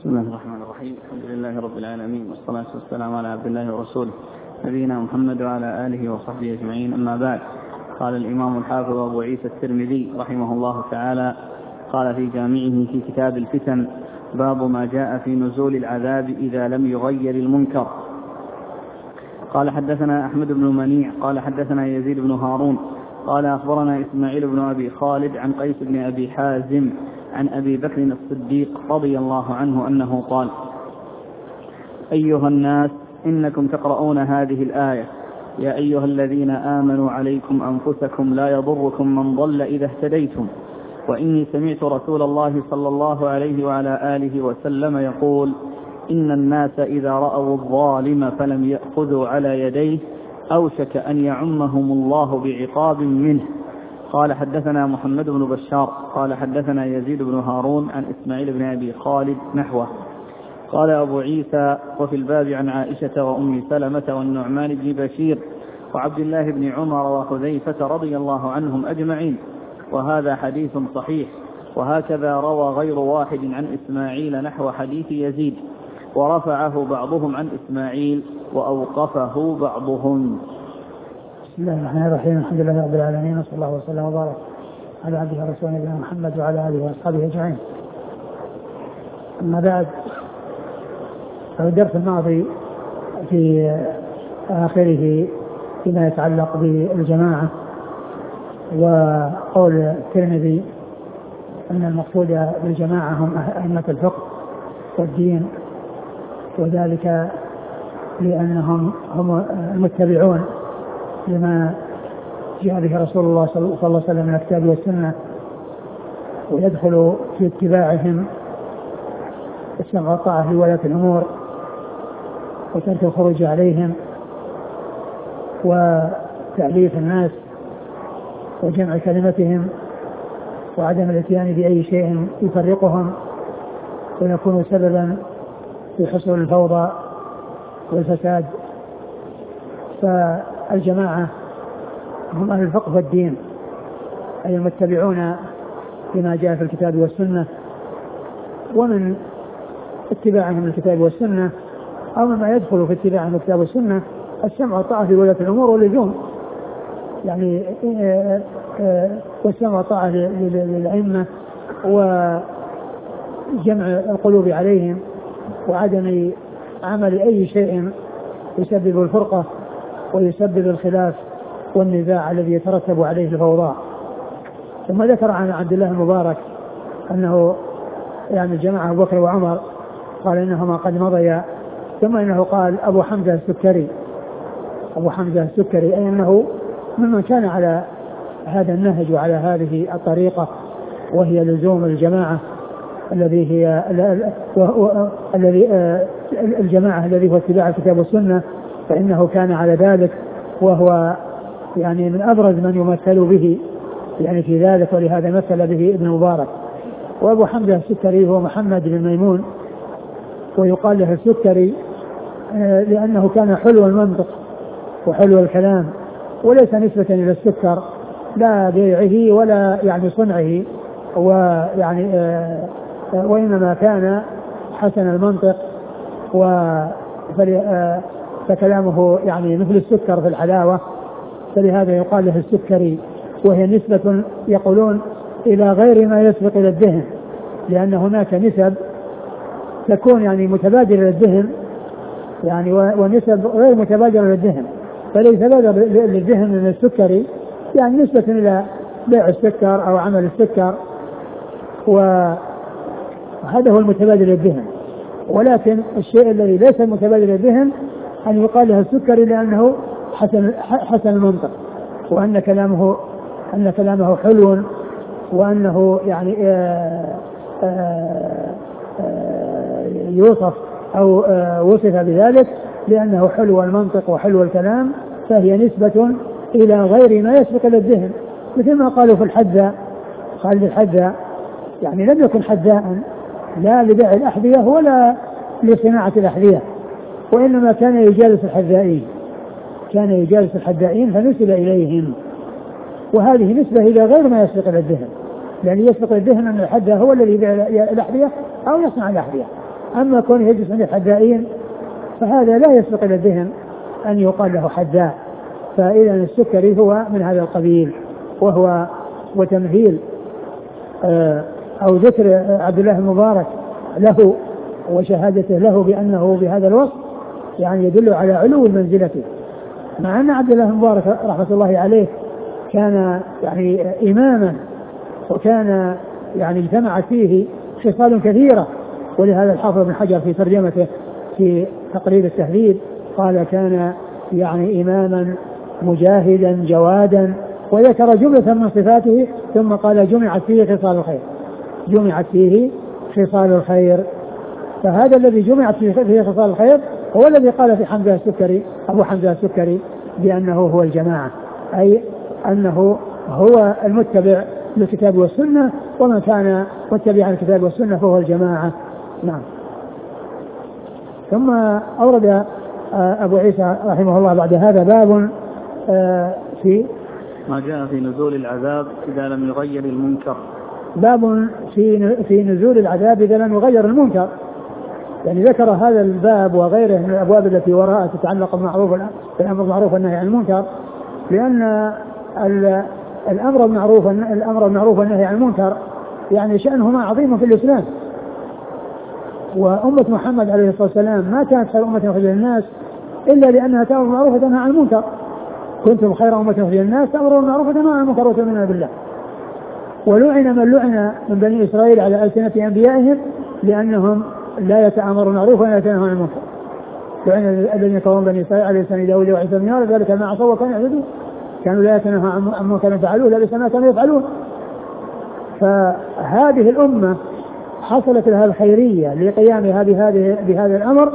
بسم الله الرحمن الرحيم. الحمد لله رب العالمين، والصلاة والسلام على عبد الله ورسوله نبينا محمد وعلى آله وصحبه أجمعين، أما بعد. قال الإمام الحافظ أبو عيسى الترمذي رحمه الله تعالى قال في جامعه في كتاب الفتن: باب ما جاء في نزول العذاب إذا لم يغير المنكر. قال حدثنا أحمد بن منيع قال حدثنا يزيد بن هارون قال أخبرنا إسماعيل بن أبي خالد عن قيس بن أبي حازم عن أبي بكر الصديق رضي الله عنه أنه قال: أيها الناس، إنكم تقرؤون هذه الآية: يا أيها الذين آمنوا عليكم أنفسكم لا يضركم من ضل إذا اهتديتم. وإني سمعت رسول الله صلى الله عليه وعلى آله وسلم يقول: إن الناس إذا رأوا الظالم فلم يأخذوا على يديه أوشك أن يعمهم الله بعقاب منه. قال حدثنا محمد بن بشار قال حدثنا يزيد بن هارون عن إسماعيل بن أبي خالد نحوه. قال أبو عيسى: وفي الباب عن عائشة وأم سلمة والنعمان بن بشير وعبد الله بن عمر وحذيفة رضي الله عنهم أجمعين، وهذا حديث صحيح. وهكذا روى غير واحد عن إسماعيل نحو حديث يزيد، ورفعه بعضهم عن إسماعيل وأوقفه بعضهم. بسم الله الرحمن الرحيم. الحمد لله رب العالمين، وصلى الله وسلم وبارك على عبده ورسوله نبينا محمد وعلى آله وأصحابه أجمعين. أما بعد، الدرس الماضي في آخره فيما يتعلق بالجماعة، وقول الترمذي أن المقصود بالجماعة هم أئمة الفقه والدين، وذلك لأنهم هم المتبعون لما جاء به رسول الله صلى الله عليه وسلم من الكتاب والسنة، ويدخل في اتباعهم السمع والطاعة في ولاة الأمور، وترك الخروج عليهم، وتأليف الناس، وجمع كلمتهم، وعدم الاتيان بأي شيء يفرقهم ويكون سببا في حصول الفوضى والفساد. فالجماعة هم أهل الفقه والدين، أي المتبعون لما جاء في الكتاب والسنة، ومن اتباعهم الكتاب والسنة أو مما يدخل في اتباعهم الكتاب والسنة السمع والطاعة في ولاة الأمور واللزوم، يعني والسمع والطاعة للأئمة، وجمع القلوب عليهم، وعدم عمل أي شيء يسبب الفرقة ويسبب الخلاف والنزاع الذي يترتب عليه الفوضى. ثم ذكر عن عبد الله المبارك أنه يعني الجماعة أبو بكر وعمر قال إنهما قد مضيا، ثم إنه قال أبو حمزة السكري، أي أنه ممن كان على هذا النهج وعلى هذه الطريقة، وهي لزوم الجماعة الذي هي الجماعة الذي هو اتباع الكتاب والسنة، فإنه كان على ذلك، وهو يعني من أبرز من يمثل به يعني في ذلك، ولهذا مثل به ابن مبارك. وأبو حمزة السكري هو محمد بن ميمون، ويقال له السكري لأنه كان حلو المنطق وحلو الكلام، وليس نسبة إلى السكر لا بيعه ولا يعني صنعه، ويعني وإنما كان حسن المنطق، فكلامه يعني مثل السكر في الحلاوة، فلهذا يقال له السكري. وهي نسبة يقولون إلى غير ما يسبق إلى الذهن، لأن هناك نسب تكون يعني متبادرة للذهن يعني، ونسب غير متبادرة للذهن، فليس بادر للذهن من السكري يعني نسبة إلى بيع السكر أو عمل السكر، وهذا هو المتبادر للذهن. ولكن الشيء الذي ليس متبادر للذهن أن يقال له السكري لأنه حسن المنطق، وأن كلامه حلو، وأنه يعني يوصف أو وصف بذلك لأنه حلو المنطق وحلو الكلام، فهي نسبة إلى غير ما يسبق إلى الذهن، مثل ما قالوا في الحذاء، قال الحذاء يعني لم يكن حذاء لا لبيع الأحذية ولا لصناعة الأحذية، وإنما كان يجالس الحذائين فنسب إليهم، وهذه نسبة إلى غير ما يسبق إلى الذهن، لأن يسبق الذهن أن الحذاء هو الذي يبيع الأحذية أو يصنع الأحذية، أما كونه يجلس عند الحدائين فهذا لا يسبق إلى الذهن أن يقال له حداء. فإذا السكري هو من هذا القبيل، وهو وتمثيل أو ذكر عبد الله المبارك له وشهادته له بأنه بهذا الوصف يعني يدل على علو منزلته، مع أن عبد الله المبارك رحمة الله عليه كان يعني إماما، وكان يعني اجتمعت فيه خصال كثيرة. ولهذا الحافظ ابن حجر في ترجمته في تقريب التهذيب قال كان يعني إماما مجاهدا جوادا، وذكر جملة من صفاته ثم قال جمعت فيه خصال الخير، جمعت فيه خصال الخير. فهذا الذي جمعت فيه خصال الخير هو الذي قال في حمزة السكري أبو حمزة السكري بأنه هو الجماعة، أي أنه هو المتبع للكتاب والسنة، ومن كان متبعا للكتاب والسنة فهو الجماعة. نعم. ثم أورد أبو عيسى رحمه الله بعد هذا باب في ما جاء في نزول العذاب إذا لم يغير المنكر. باب في نزول العذاب إذا لم يغير المنكر. يعني ذكر هذا الباب وغيره من الأبواب التي وراءها تتعلق بالمعروف والنهي عن المنكر، لأن الأمر بالمعروف والنهي عن المنكر يعني شأنهما عظيم في الإسلام. وأمة محمد عليه الصلاة والسلام ما كانت خير أمة أخرجت للناس إلا لأنها تأمر بالمعروف وتنهى عن المنكر. كنتم خير أمة أخرجت للناس تأمرون بالمعروف وتنهون عن المنكر وتؤمنون بالله. ولعن من لعن من بني إسرائيل على ألسنة أنبيائهم لأنهم لا يتأمرون بالمعروف ولا يتنهون عن المنكر. لعن الذين كفروا بني إسرائيل على لسان داود وعيسى بن مريم ذلك ما عصوا وكانوا يعتدون كانوا لا يتناهون عن منكر فعلوه لبئس ما كانوا يفعلون. فهذه الأمة حصلت لها الخيرية لقيامها بهذا الأمر،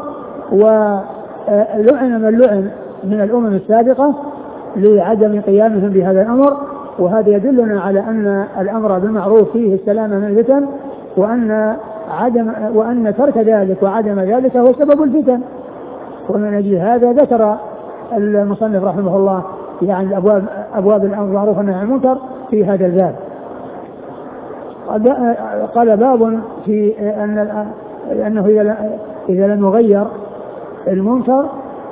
ولعن من لعن من الأمم السابقة لعدم قيامهم بهذا الأمر. وهذا يدلنا على أن الأمر بالمعروف فيه السلامة من الفتن، وأن ترك ذلك وعدم ذلك هو سبب الفتن. ومن أجل هذا ذكر المصنف رحمه الله يعني أبواب الأمر بالمعروف والنهي عن المنكر في هذا الباب. قال باب في أنه إذا لم يغير المنكر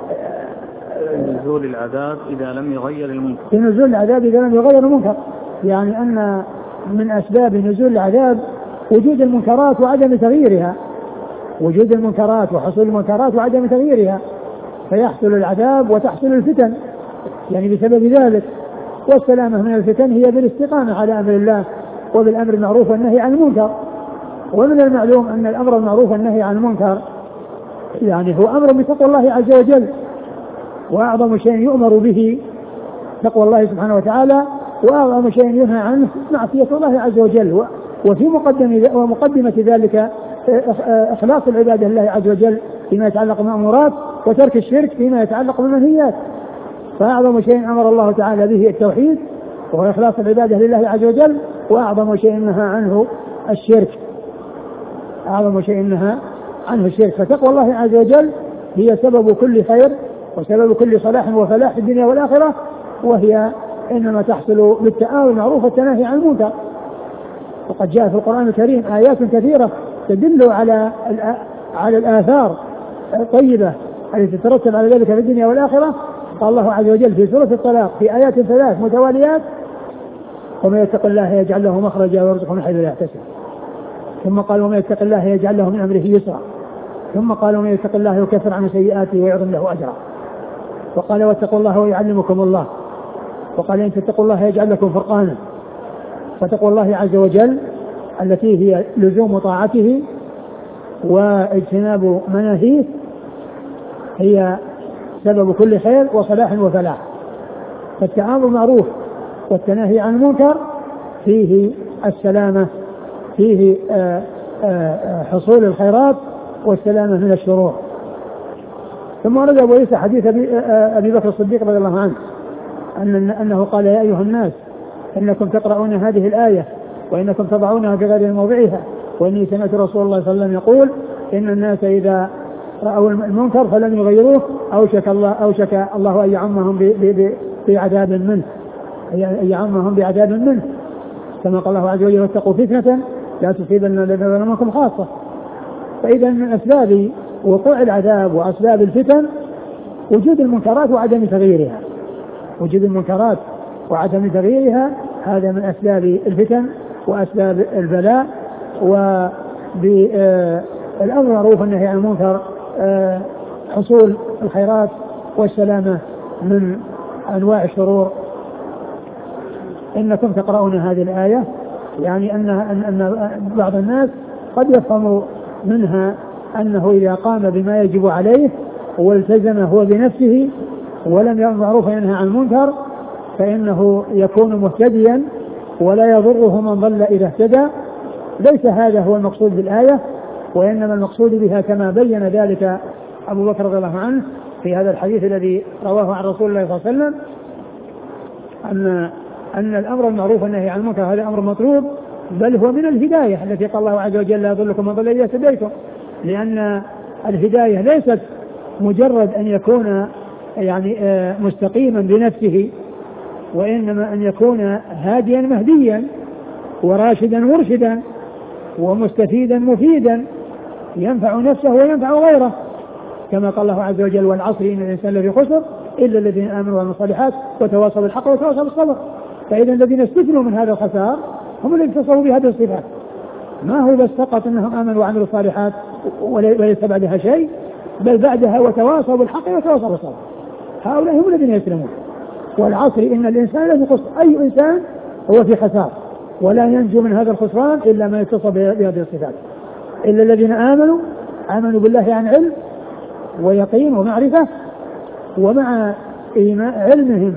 نزول العذاب إذا لم يغير المنكر. في نزول العذاب إذا لم يغير المنكر، يعني أن من أسباب نزول العذاب وجود المنكرات وعدم تغييرها، وجود المنكرات وحصول المنكرات وعدم تغييرها، فيحصل العذاب وتحصل الفتن يعني بسبب ذلك. والسلامة من الفتن هي بالاستقامة على أمر الله وبالأمر بالمعروف والنهي عن المنكر. ومن المعلوم أن الأمر بالمعروف والنهي عن المنكر يعني هو أمر بتقوى الله عز وجل، وأعظم شيء يؤمر به تقوى الله سبحانه وتعالى، وأعظم شيء ينهى عنه معصية الله عز وجل. وفي مقدمة ذلك إخلاص العبادة لله عز وجل فيما يتعلق بالمأمورات، وترك الشرك فيما يتعلق بالمنهيات. فأعظم شيء أمر الله تعالى به التوحيد وهو إخلاص العبادة لله عز وجل، وأعظم شيء نهى عنه الشرك، أعظم شيء نهى عنه الشرك. فتقوى الله عز وجل هي سبب كل خير وسبب كل صلاح وفلاح في الدنيا والآخرة، وهي إنما تحصل بالتآمر بالمعروف والتناهي عن المنكر. وقد جاء في القرآن الكريم آيات كثيرة تدل على الآثار الطيبة التي تترتب على ذلك في الدنيا والآخرة. قال الله عز وجل في سورة الطلاق في آيات 3 متواليات: ومن يتق الله يجعل له مخرجا ويرزقه من حيث لا يحتسب. ثم قال: ومن يتق الله يجعل له من أمره يسرا. ثم قال: ومن يتق الله يكفر عنه سيئاته ويعظم له أجرا. وقال: واتقوا الله ويعلمكم الله. وقال: إن تتقوا الله يجعل لكم فرقانا. فتقوى الله عز وجل التي هي لزوم طاعته واجتناب مناهيه هي سبب كل خير وصلاح وفلاح. فالتآمر بالمعروف والتناهي عن المنكر فيه السلامة، فيه حصول الخيرات والسلامة من الشرور. ثم ورد أبو عيسى حديث أبي بكر الصديق رضي الله عنه أنه قال: يا أيها الناس إنكم تقرؤون هذه الآية وإنكم تضعونها في غير موضعها، وإني سمعت رسول الله صلى الله عليه وسلم يقول: إن الناس إذا رأوا المنكر فلم يغيروه أوشك الله أن يعمهم بعذاب منه، يعمهم بعذاب منه، كما قال الله عز وجل: واتقوا فتنة لا تصيبن الذين ظلموا منكم خاصة. فإذا من أسباب وقوع العذاب وأسباب الفتن وجود المنكرات وعدم تغييرها. وجود المنكرات وعدم تغييرها هذا من أسباب الفتن وأسباب البلاء. وبالأمر معروف والنهي عن المنكر حصول الخيرات والسلامة من أنواع الشرور. إنكم تقرؤون هذه الآية يعني أن بعض الناس قد يفهم منها أنه إذا قام بما يجب عليه والتزم هو بنفسه ولم يأمر بالمعروف وينهى عن المنكر فإنه يكون مهتديا ولا يضره من ضل إذا اهتدى. ليس هذا هو المقصود بالآية، وإنما المقصود بها كما بين ذلك أبو بكر رضي الله عنه في هذا الحديث الذي رواه عن رسول الله صلى الله عليه وسلم أن الأمر المعروف والنهي عن المنكر هذا أمر مطلوب، بل هو من الهداية التي قال الله عز وجل لا يضلكم من ضل إذا اهتديتم. لأن الهداية ليست مجرد أن يكون يعني مستقيما بنفسه، وإنما أن يكون هاديا مهديا وراشدا مرشدا ومستفيدا مفيدا ينفع نفسه وينفع غيره، كما قال الله عز وجل والعصر إن الإنسان لفي خسر إلا الذين آمنوا وعملوا الصالحات وتواصوا بالحق وتواصوا بالصبر. فإذا الذين استثنوا من هذا الخسار هم الذين اتصفوا بهذه الصفات، ما هو بس فقط أنهم آمنوا وعملوا الصالحات وليس بعدها شيء، بل بعدها وتواصوا بالحق وتواصوا بالصبر. هؤلاء هم الذين يسلمون. والعصر إن الإنسان لفي خسر، أي إنسان هو في خسار ولا ينجو من هذا الخسران إلا من اتصف بهذه الصفات، إلا الذين آمنوا بالله عن علم ويقين ومعرفة، ومع علمهم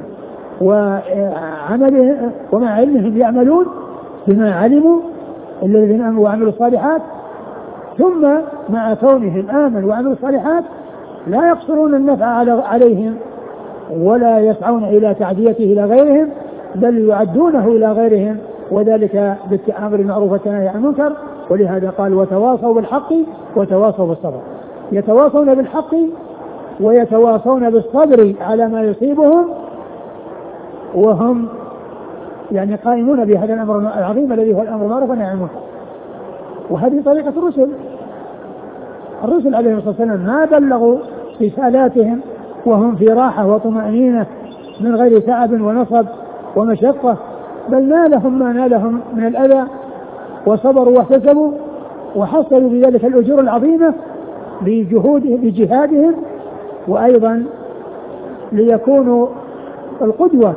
وعملهم ومع علمهم يعملون بما علموا إلا الذين آمنوا وعملوا الصالحات، ثم مع كونهم آمنوا وعملوا الصالحات لا يقصرون النفع عليهم ولا يسعون إلى تعديته إلى غيرهم، بل يعدونه إلى غيرهم، وذلك بالأمر بالمعروف والنهي عن المنكر. ولهذا قال وتواصوا بالحق وتواصوا بالصبر. يتواصون بالحق ويتواصون بالصبر على ما يصيبهم وهم يعني قائمون بهذا الأمر العظيم الذي هو الأمر بالمعروف والنهي عن المنكر. وهذه طريقة الرسل عليهم الصلاة والسلام ما بلغوا رسالاتهم وهم في راحة وطمأنينة من غير تعب ونصب ومشقة، بل نالهم ما نالهم من الأذى وصبروا واحتسبوا وحصلوا بذلك الأجور العظيمة بجهادهم، وأيضا ليكونوا القدوة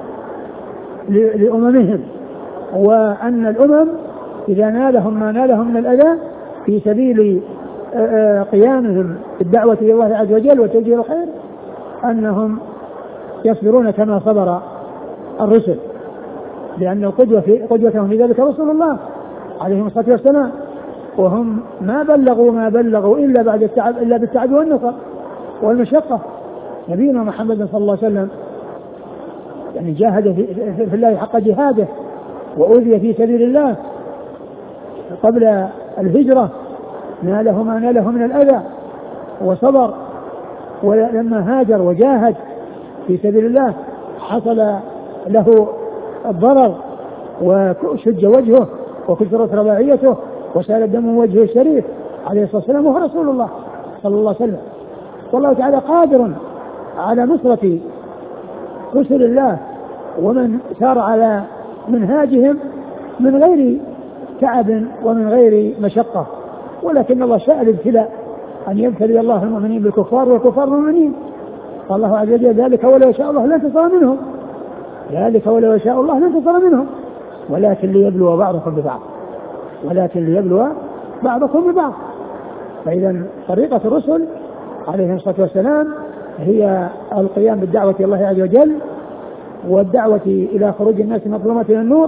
لأممهم. وأن الأمم إذا نالهم ما نالهم من الأذى في سبيل قيامهم بالدعوة إلى الله عز وجل وتوجيه الخير أنهم يصبرون كما صبر الرسل، لأن قدوتهم في ذلك رسول الله عليهم الصلاة والسلام، وهم ما بلغوا إلا بالتعب والنصر والمشقة. نبينا محمد صلى الله عليه وسلم يعني جاهد في الله حق جهاده وأوذي في سبيل الله قبل الهجرة، ناله ما ناله من الأذى وصبر، ولما هاجر وجاهد في سبيل الله حصل له الضرر وشج وجهه وكسرت رباعيته وسال دم وجهه الشريف عليه الصلاة والسلام، وهو رسول الله صلى الله عليه وسلم. والله تعالى قادر على نصرة رسل الله ومن سار على منهاجهم من غير تعب ومن غير مشقة، ولكن الله شاء الابتلاء أن يبتلي الله المؤمنين بالكفار والكفار المؤمنين. قال الله عز وجل ذلك ولو يشاء الله لانتصر منهم، ذلك ولو يشاء الله لانتصر منهم ولكن ليبلو بعضكم ببعض. فإذا طريقة الرسل عليهم الصلاة والسلام هي القيام بالدعوة إلى الله عز وجل والدعوة إلى خروج الناس من الظلمات إلى النور،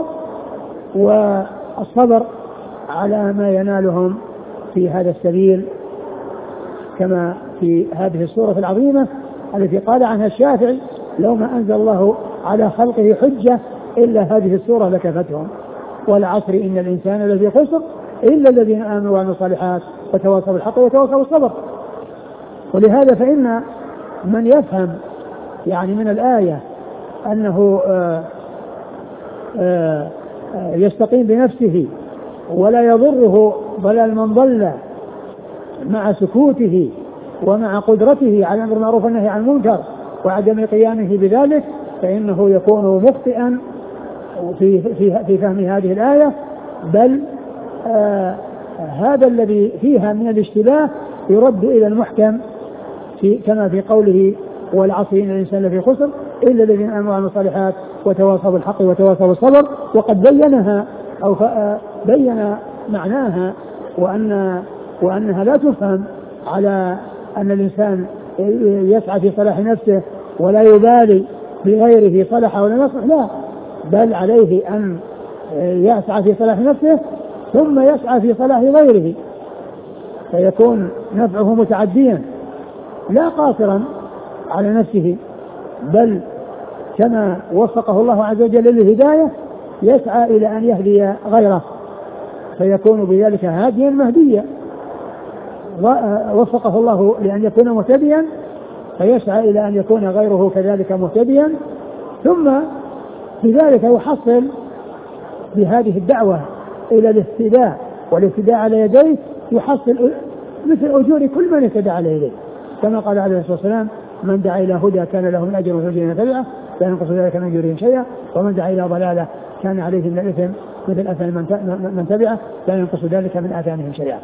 والصبر على ما ينالهم في هذا السبيل، كما في هذه السورة العظيمة التي قال عنها الشافعي لو ما أنزل الله على خلقه حجة إلا هذه السورة لكفتهم والعصر إن الإنسان لفي خسر إلا الذين آمنوا وعملوا الصالحات وتواصوا بالحق وتواصوا بالصبر. ولهذا فإن من يفهم يعني من الآية أنه يستقيم بنفسه ولا يضره ضلال من ضل مع سكوته ومع قدرته على الأمر بالمعروف والنهي عن المنكر وعدم قيامه بذلك فإنه يكون مخطئا في فهم هذه الآية. بل هذا الذي فيها من الاشتباه يرد إلى المحكم كما في قوله والعصر إن الإنسان لفي خسر إلا الذين آمنوا وعملوا الصالحات وتواصوا بالحق وتواصوا بالصبر. وقد بينها أو بين معناها وأنها لا تفهم على أن الإنسان يسعى في صلاح نفسه ولا يبالي بغيره صلح ولا نصح، لا، بل عليه أن يسعى في صلاح نفسه ثم يسعى في صلاح غيره فيكون نفعه متعديا لا قاصرا على نفسه، بل كما وفقه الله عز وجل للهداية يسعى إلى أن يهدي غيره فيكون بذلك هاديا مهديا. وفقه الله لأن يكون مهتديا فيسعى إلى أن يكون غيره كذلك مهتديا، ثم بذلك يحصل بهذه الدعوة إلى الاهتداء والاهتداء على يديه يحصل مثل أجور كل من اهتدى على يديه، كما قال عليه الصلاة والسلام من دعا إلى هدى كان له من أجر وأجر من تبعه لا ينقص ذلك من أجورهم شيئا، ومن دعا إلى ضلالة كان عليه من الإثم مثل أثم من تبعه لا ينقص ذلك من آثامهم شيئا.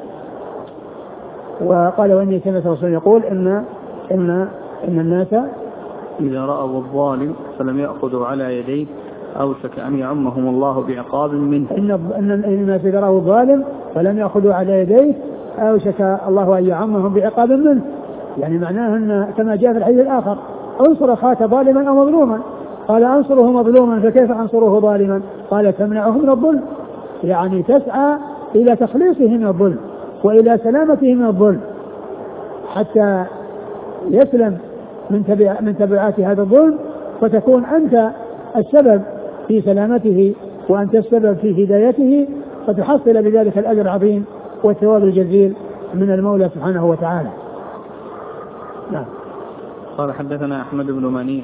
وقال وإني سمعت رسول يقول إن الناس إذا رأوا الظالم فلم يأخذوا على يديه أوشك أن يعمهم الله بعقاب منه. إن الناس إذا رأوا الظالم فلم يأخذوا على يديه أوشك الله أن يعمهم بعقاب منه، يعني معناه أن كما جاء في الحديث الآخر انصر أخاك ظالما أو مظلوما، قال أنصره مظلوما فكيف أنصره ظالما؟ قال تمنعه من الظلم، يعني تسعى إلى تخليصه من الظلم وإلى سلامته من الظلم حتى يسلم من تبعات هذا الظلم فتكون أنت السبب في سلامته وأنت السبب في هدايته فتحصل بذلك الأجر العظيم والثواب الجزيل من المولى سبحانه وتعالى. نعم. قال حدثنا أحمد بن منيع.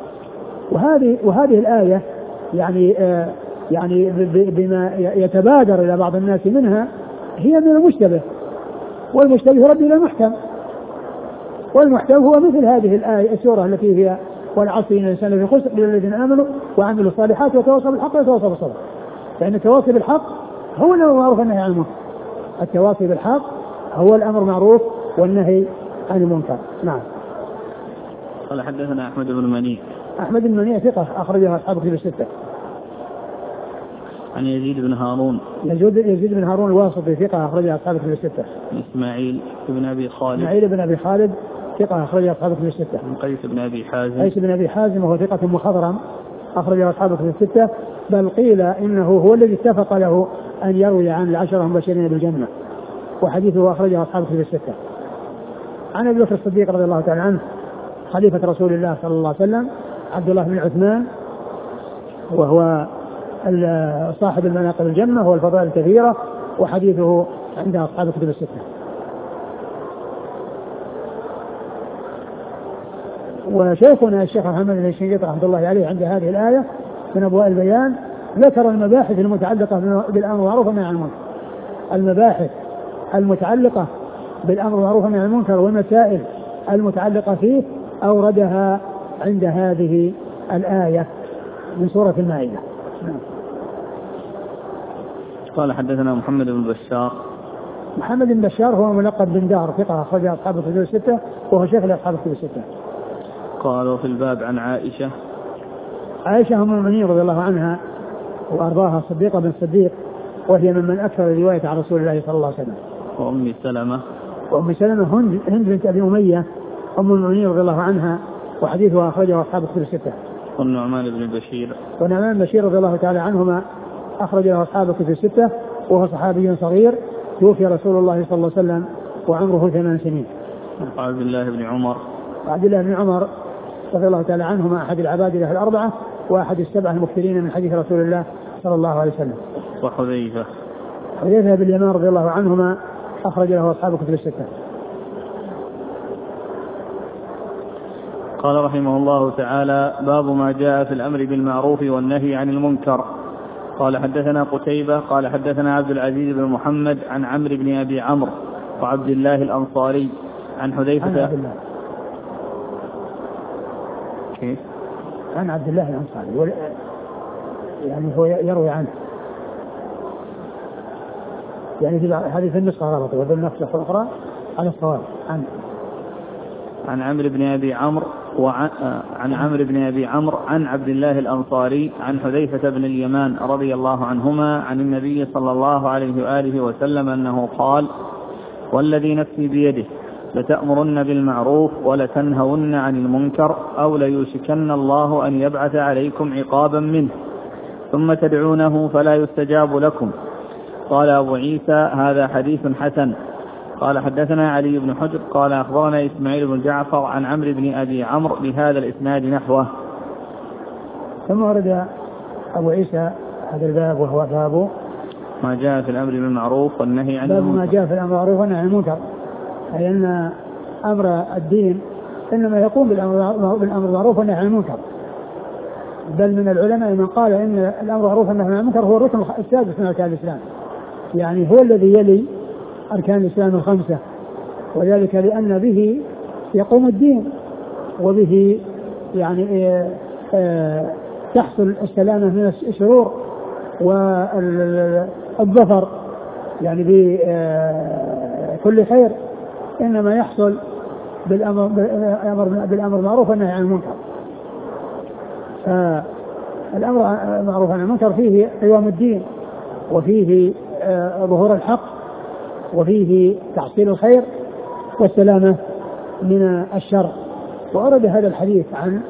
وهذه الآية يعني بما يتبادر إلى بعض الناس منها هي من المشتبه، والمشتبه يرد إلى المحكم، والمحكم هو مثل هذه الآية السورة التي هي والعصر إن الإنسان لفي خسر إلا الذين آمنوا وعملوا الصالحات وتواصوا بالحق وتواصوا بالصبر. فإن التواصي بالحق هو الأمر بالمعروف والنهي عن المنكر، التواصي بالحق هو الأمر بالمعروف والنهي عن المنكر. نعم. قال حدثنا أحمد بن منيع. أحمد بن منيع ثقة أخرجه أصحاب كتب الستة. عن يزيد بن هارون. يزيد بن هارون الواسطي ثقة أخرجه أصحاب كتب الستة. إسماعيل بن أبي خالد. إسماعيل بن أبي خالد ثقة أخرجه أصحاب كتب الستة. عن قيس بن أبي حازم. قيس بن أبي حازم وهو ثقة مخضرم أخرجه أصحاب كتب الستة، بل قيل إنه هو الذي اتفق له أن يروي عن العشرة المبشرين بالجنة، وحديثه أخرجه أصحاب كتب الستة. عن أبي بكر الصديق رضي الله تعالى عنه خليفة رسول الله صلى الله عليه وسلم عبد الله بن عثمان، وهو صاحب المناقب الجنة والفضائل الكثيرة، وحديثه عند أصحاب الكتب الستة. وشيخنا الشيخ محمد بن الشنقيطي رحمه الله عليه عند هذه الآية من أبواب البيان ذكر المباحث المتعلقة بالأمر بالمعروف والنهي عن المنكر، المباحث المتعلقة بالأمر بالمعروف والنهي عن المنكر والمسائل المتعلقة فيه أوردها عند هذه الآية من سورة المائدة. قال حدثنا محمد بن بشار. محمد بن بشار هو ملقب بن دار ثقة أخرج أصحاب الكتب الستة وهو شيخ لأصحاب الكتب الستة. قالوا في الباب عن عائشة. عائشة أم المؤمنين رضي الله عنها وأرضاها صديقة بن صديق، وهي ممن أكثر الرواية عن رسول الله صلى الله عليه وسلم. وأم سلمة. وأم سلمة هند بنت أبي أمية أم المؤمنين رضي الله عنها، وحديثها أخرجه أصحاب الكتب الستة. والنعمان بن بشير. ونعمان بن بشير رضي الله تعالى عنهما أخرج له أصحاب الكتب الستة، وهو صحابي صغير توفي رسول الله صلى الله عليه وسلم وعمره 8 سنين. عبد الله بن عمر. عبد الله بن عمر رضي الله تعالى عنهما أحد العبادلة الأربعة وأحد السبعة المكثرين من حديث رسول الله صلى الله عليه وسلم. وحذيفة. حذيفة بن اليمان رضي الله عنهما أخرج له أصحاب الكتب الستة. قال رحمه الله تعالى: باب ما جاء في الأمر بالمعروف والنهي عن المنكر. قال حدثنا قتيبة قال حدثنا عبد العزيز بن محمد عن عمرو بن أبي عمرو وعبد الله الأنصاري عن حذيفة عن عبد الله الأنصاري يعني هو يروي عنه، يعني هذه في النسخة غلط، وفي النسخة الأخرى على الصواب عن عمرو بن أبي عمرو عن عمرو بن أبي عمرو عن عبد الله الأنصاري عن حذيفة بن اليمان رضي الله عنهما عن النبي صلى الله عليه وآله وسلم أنه قال: والذي نفسي بيده لتأمرن بالمعروف ولتنهون عن المنكر أو ليوشكن الله أن يبعث عليكم عقابا منه ثم تدعونه فلا يستجاب لكم. قال أبو عيسى: هذا حديث حسن. قال: حدثنا علي بن حجر قال: أخبرنا إسماعيل بن جعفر عن عمرو بن أبي عمرو بهذا الإسناد نحوه. ثم ورد أبو عيسى هذا الباب، وهو باب ما جاء في الأمر بالمعروف والنهي عن المنكر. باب ما جاء في الأمر بالمعروف والنهي عن المنكر، أي أن أمر الدين إنما يقوم بالأمر بالمعروف والنهي عن المنكر، بل من العلماء من قال إن الأمر بالمعروف والنهي عن المنكر هو الركن السادس من أركان الإسلام، يعني هو الذي يلي أركان الإسلام الخمسة، وذلك لأن به يقوم الدين، وبه يعني تحصل السلامة من الشرور والظفر يعني بكل خير، إنما يحصل بالأمر بالمعروف والنهي عن المنكر. الأمر بالمعروف والنهي عن المنكر فيه قوام الدين، وفيه ظهور الحق، وفيه تحصيل الخير والسلامة من الشر. وأرد هذا الحديث عن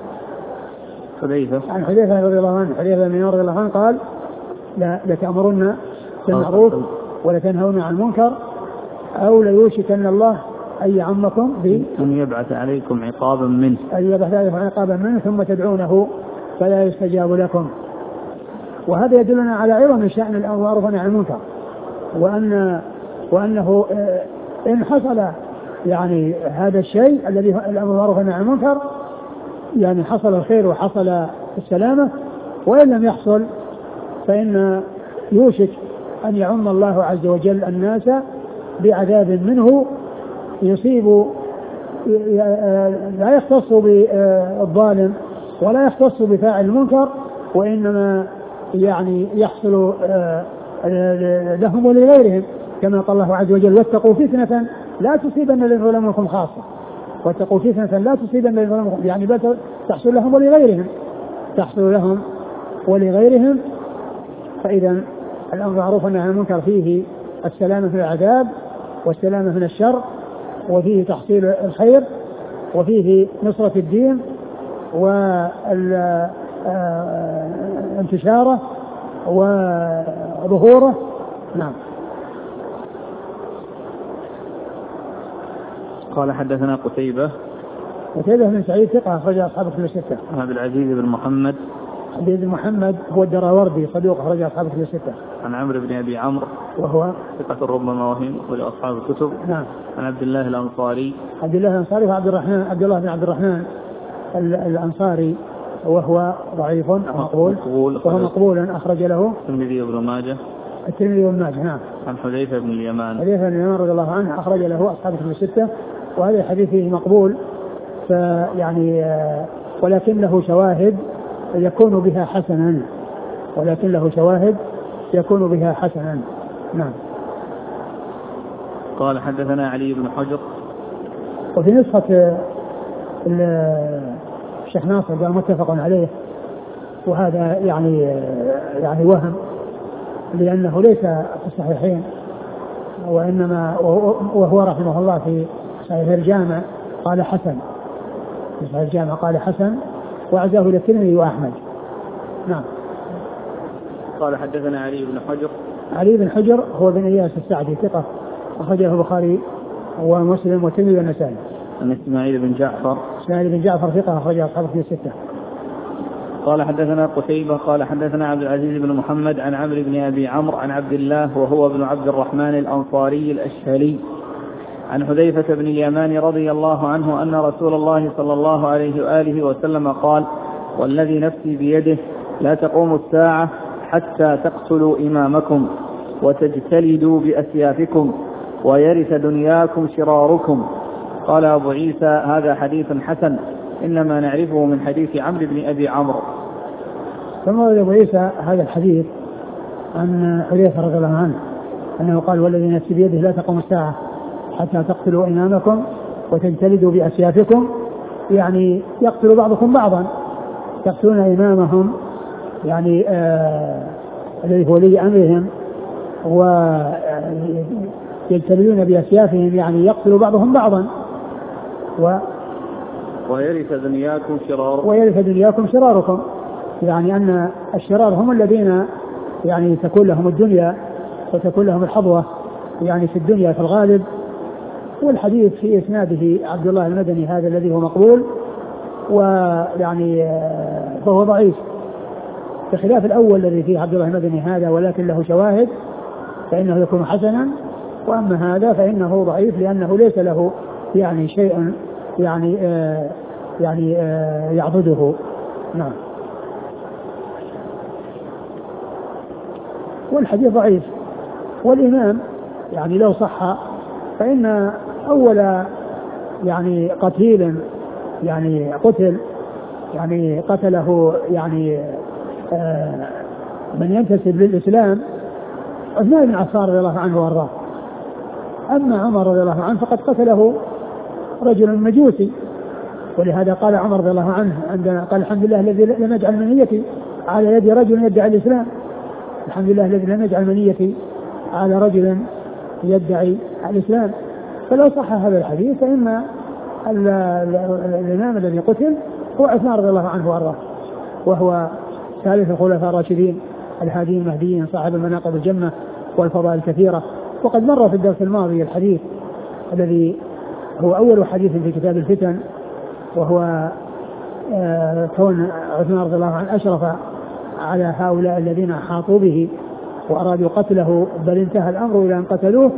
حذيفة رضي الله عنه، حذيفة بن رضي الله عنه قال: لتأمرن بالمعروف ولتنهون عن المنكر أو ليوشكن الله أن يعمكم أن يبعث عليكم عقابا منه ثم تدعونه فلا يستجاب لكم. وهذا يدلنا على عظم شأن الأمر بالمعروف والنهي عن المنكر، وأنه إن حصل يعني هذا الشيء الذي الأمر بالمعروف والنهي عن المنكر يعني حصل الخير وحصل السلامة، وإن لم يحصل فإن يوشك أن يعم الله عز وجل الناس بعذاب منه يصيب لا يختص بالظالم ولا يختص بفاعل المنكر، وإنما يعني يحصل لهم ولغيرهم، كما قال الله عز وجل: واتقوا فتنة لا تصيبن الذين ظلموا منكم خاصة. واتقوا فتنة لا تصيبن الذين ظلموا منكم، يعني تحصل لهم ولغيرهم. فإذا الأمر بالمعروف والنهي عن المنكر فيه السلامة من العذاب والسلامة من الشر، وفيه تحصيل الخير، وفيه نصرة الدين وانتشاره وظهوره. نعم. قال: حدثنا قتيبة بن سعيد ثقة أخرج أصحاب الكتب الستة. عن عبد العزيز بن محمد هو الدراوردي صدوق أخرج أصحاب الكتب الستة. عن عمرو بن أبي عمرو وهو ثقة ربما وهم ولأصحاب الكتب. نعم. عن عبد الله الأنصاري وعبد الله بن عبد الرحمن الأنصاري، وهو ضعيف مقبول، وهو مقبول أخرج له الترمذي وابن ماجه. نعم. عن حذيفة بن اليمان رضي الله عنه أخرج له أصحاب الكتب الستة، وهذا الحديث مقبول، فيعني ولكن له شواهد يكون بها حسنا. نعم. قال: حدثنا علي بن حجر. وفي نسخة الشيخ ناصر قال متفق عليه، وهذا يعني وهم، لأنه ليس في الصحيحين، وإنما وهو رحمه الله في صحيح الجامع قال حسن، في صحيح الجامع قال حسن، وعزاه إلى الترمذي وأحمد. نعم. قال: حدثنا علي بن حجر هو بن إياس السعدي ثقة أخرجه البخاري ومسلم والترمذي والنسائي. عن إسماعيل بن جعفر ثقة أخرجه أصحاب الكتب الستة. قال: حدثنا قتيبة قال: حدثنا عبد العزيز بن محمد عن عمرو بن أبي عمرو عن عبد الله وهو ابن عبد الرحمن الأنصاري الأشهلي عن حذيفة بن اليمان رضي الله عنه أن رسول الله صلى الله عليه وآله وسلم قال: والذي نفسي بيده لا تقوم الساعة حتى تقتلوا إمامكم وتجتلدوا بأسيافكم ويرث دنياكم شراركم. قال أبو عيسى هذا حديث حسن إنما نعرفه من حديث عمرو بن أبي عمرو. ثم أبو عيسى هذا الحديث عن حذيفة رضي الله عنه أنه قال والذي نفسي بيده لا تقوم الساعة حتى تقتلوا إمامكم وتجتلدوا بأسيافكم، يعني يقتل بعضكم بعضا، يقتلون إمامهم يعني الذي هو ولي أمرهم ويجتلدون بأسيافهم، يعني يقتل بعضهم بعضا. ويرث دنياكم شراركم، يعني أن الشرار هم الذين يعني تكون لهم الدنيا وتكون لهم الحظوة يعني في الدنيا في الغالب. والحديث في إسناده عبد الله المدني هذا الذي هو مقبول ويعني فهو ضعيف بخلاف الأول الذي فيه عبد الله المدني هذا ولكن له شواهد فإنه يكون حسنا، وأما هذا فإنه ضعيف لأنه ليس له يعني شيء يعني يعضده. نعم. والحديث ضعيف. والإمام يعني لو صح فإن أول يعني قتيل يعني قتل يعني قتله يعني من ينتسب للإسلام عثمان بن عفان رضي الله عنه وارضاه. أما عمر رضي الله عنه فقد قتله رجل مجوسي، ولهذا قال عمر رضي الله عنه عندما قال الحمد لله الذي لم يجعل منيتي على يد رجل يدعي الإسلام، الحمد لله الذي لم يجعل منيتي على رجل يدعي الإسلام. فلو صح هذا الحديث فإن الإمام الذي قتل هو عثمان رضي الله عنه وارضاه، وهو ثالث الخلفاء الراشدين الهاديين المهديين صاحب المناقب الجمة والفضائل الكثيرة. وقد مر في الدرس الماضي الحديث الذي هو أول حديث في كتاب الفتن، وهو كون عثمان رضي الله عنه أشرف على هؤلاء الذين أحاطوا به وأرادوا قتله، بل انتهى الأمر إلى أن قتلوه.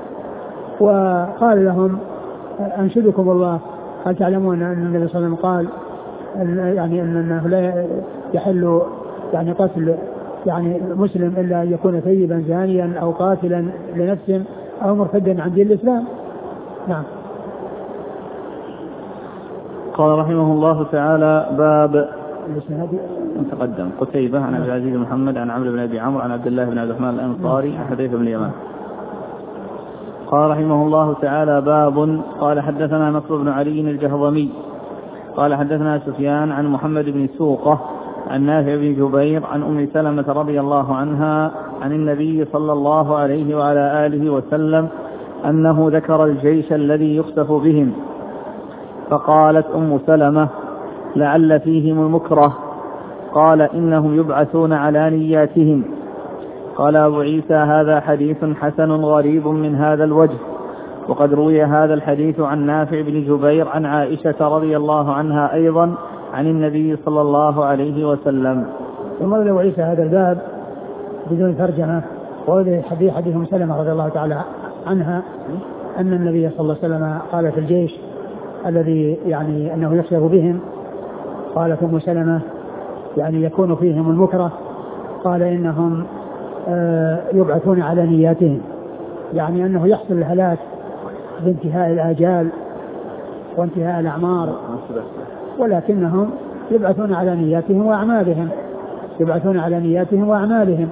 وقال لهم أنشدكم الله هل تعلمون أن النبي صلى الله عليه وسلم قال يعني أنه لا يحل يعني قتل يعني مسلم إلا أن يكون ثيبا زانيا أو قاتلا لنفس أو مرتدا عن دين الإسلام. نعم. قال رحمه الله تعالى باب تقدم قتيبة عن عبد العزيز بن محمد عن عمرو بن أبي عمرو عن عبد الله بن عبد الرحمن الأنصاري عن حذيفة بن اليمان. قال رحمه الله تعالى باب قال حدثنا نصر بن علي الجهضمي قال حدثنا سفيان عن محمد بن سوقة عن نافع بن جبير عن أم سلمة رضي الله عنها عن النبي صلى الله عليه وعلى آله وسلم أنه ذكر الجيش الذي يخسف بهم، فقالت أم سلمة لعل فيهم المكره، قال إنهم يبعثون على نياتهم. قال أبو عيسى هذا حديث حسن غريب من هذا الوجه، وقد روي هذا الحديث عن نافع بن جبير عن عائشة رضي الله عنها أيضا عن النبي صلى الله عليه وسلم. ثم أبو عيسى هذا الباب بدون ترجمة، وهذا حديث أم سلمة رضي الله تعالى عنها أن النبي صلى الله عليه وسلم قال في الجيش الذي يعني أنه يخسف بهم، قالت أم سلمة يعني يكون فيهم المكره، قال إنهم يبعثون على نياتهم، يعني أنه يحصل الهلاك بانتهاء الآجال وانتهاء الأعمار، ولكنهم يبعثون على نياتهم وأعمالهم، يبعثون على نياتهم وأعمالهم.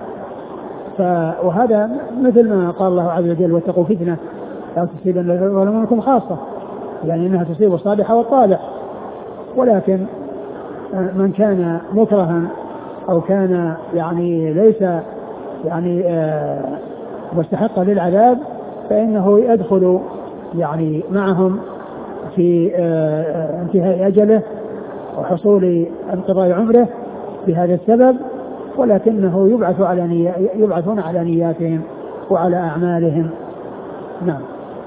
وهذا مثل ما قال الله عز وجل واتقوا فتنة لا تصيبن الظالمين منكم خاصة، يعني أنها تصيب الصالح والطالح. ولكن من كان مكرها أو كان يعني ليس يعني مستحقا للعذاب فإنه يدخل يعني معهم في انتهاء أجله وحصول انقضاء عمره بهذا السبب، ولكنه يبعثون على نياتهم وعلى أعمالهم. نعم.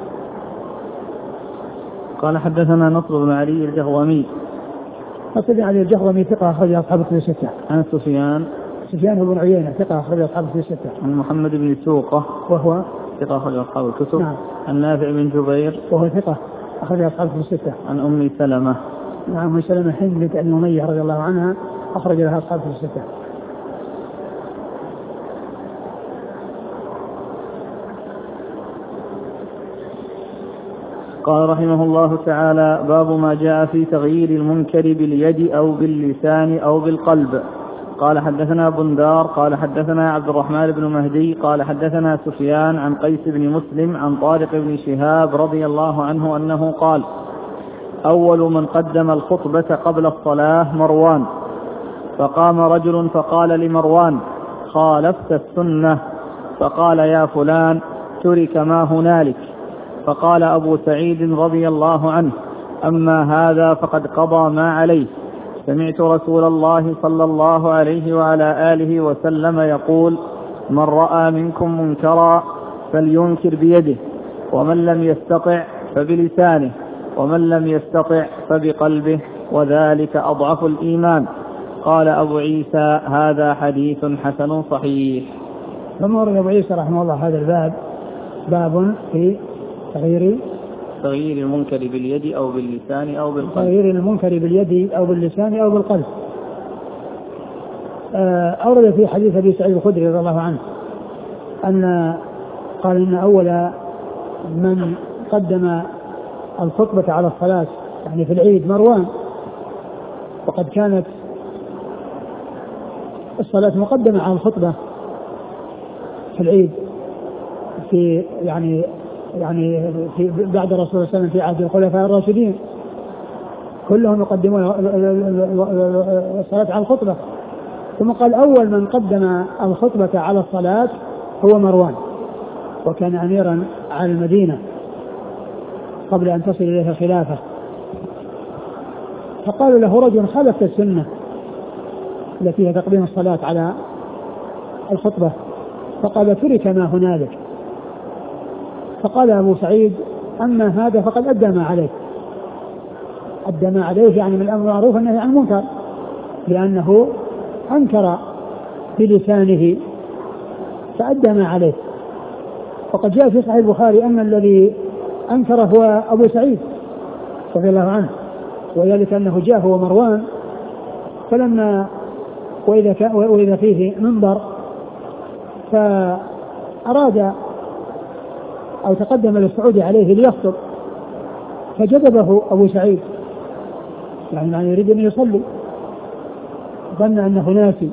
قال حدثنا نصر بن علي الجهضمي. نصر بن علي الجهضمي ثقة أخرج أصحاب الكتب الستة. عن سفيان بن عيينة ثقة أخرج أصحاب الكتب الستة. عن محمد بن سوقة وهو ثقة أخرج أصحاب الكتب. نعم. عن نافع بن جبير وهو ثقة أخرج أصحاب الكتب الستة. عن أم سلمة. نعم. أم سلمة هند بنت أبي أمية رضي الله عنها أخرج لها أصحاب الكتب الستة. قال رحمه الله تعالى: باب ما جاء في تغيير المنكر باليد أو باللسان أو بالقلب. قال حدثنا بندار قال حدثنا عبد الرحمن بن مهدي قال حدثنا سفيان عن قيس بن مسلم عن طارق بن شهاب رضي الله عنه أنه قال: أول من قدم الخطبة قبل الصلاة مروان، فقام رجل فقال لمروان: خالفت السنة. فقال: يا فلان، ترك ما هنالك. فقال أبو سعيد رضي الله عنه: أما هذا فقد قضى ما عليه. سمعت رسول الله صلى الله عليه وعلى آله وسلم يقول: من رأى منكم منكرا فلينكر بيده، ومن لم يستطع فبلسانه، ومن لم يستطع فبقلبه، وذلك أضعف الإيمان. قال أبو عيسى: هذا حديث حسن صحيح. ثم ورد أبو عيسى رحمه الله هذا الباب، باب في تغيير المنكر باليد أو باللسان أو بالقلب. تغيير المنكر باليد أو باللسان أو بالقلب. أورد في حديث أبي سعيد الخدري رضي الله عنه أن قال إن أول من قدم الخطبة على الصلاة يعني في العيد مروان، وقد كانت الصلاة مقدمة على الخطبة في العيد في يعني في بعد الرسول صلى الله عليه وسلم في عهد الخلفاء الراشدين كلهم يقدمون الصلاة على الخطبة. ثم قال: أول من قدم الخطبة على الصلاة هو مروان، وكان أميرا على المدينة قبل أن تصل إليه الخلافة. فقالوا له: رجل خالف السنة التي هي تقديم الصلاة على الخطبة. فقال: ترك ما هنالك. فقال أبو سعيد: أما هذا فقد أدى ما عليه. أدى ما عليه يعني من الأمر المعروف والنهي عن المنكر، لأنه أنكر بلسانه فأدى ما عليه. وقد جاء في صحيح البخاري أن الذي أنكر هو أبو سعيد رضي الله عنه، وذلك أنه جاء هو مروان فلما وإذا فيه منبر فأراد أو تقدم للصعود عليه ليخطب، فجذبه أبو سعيد يعني يريد أن يصلي، ظن أنه ناسي،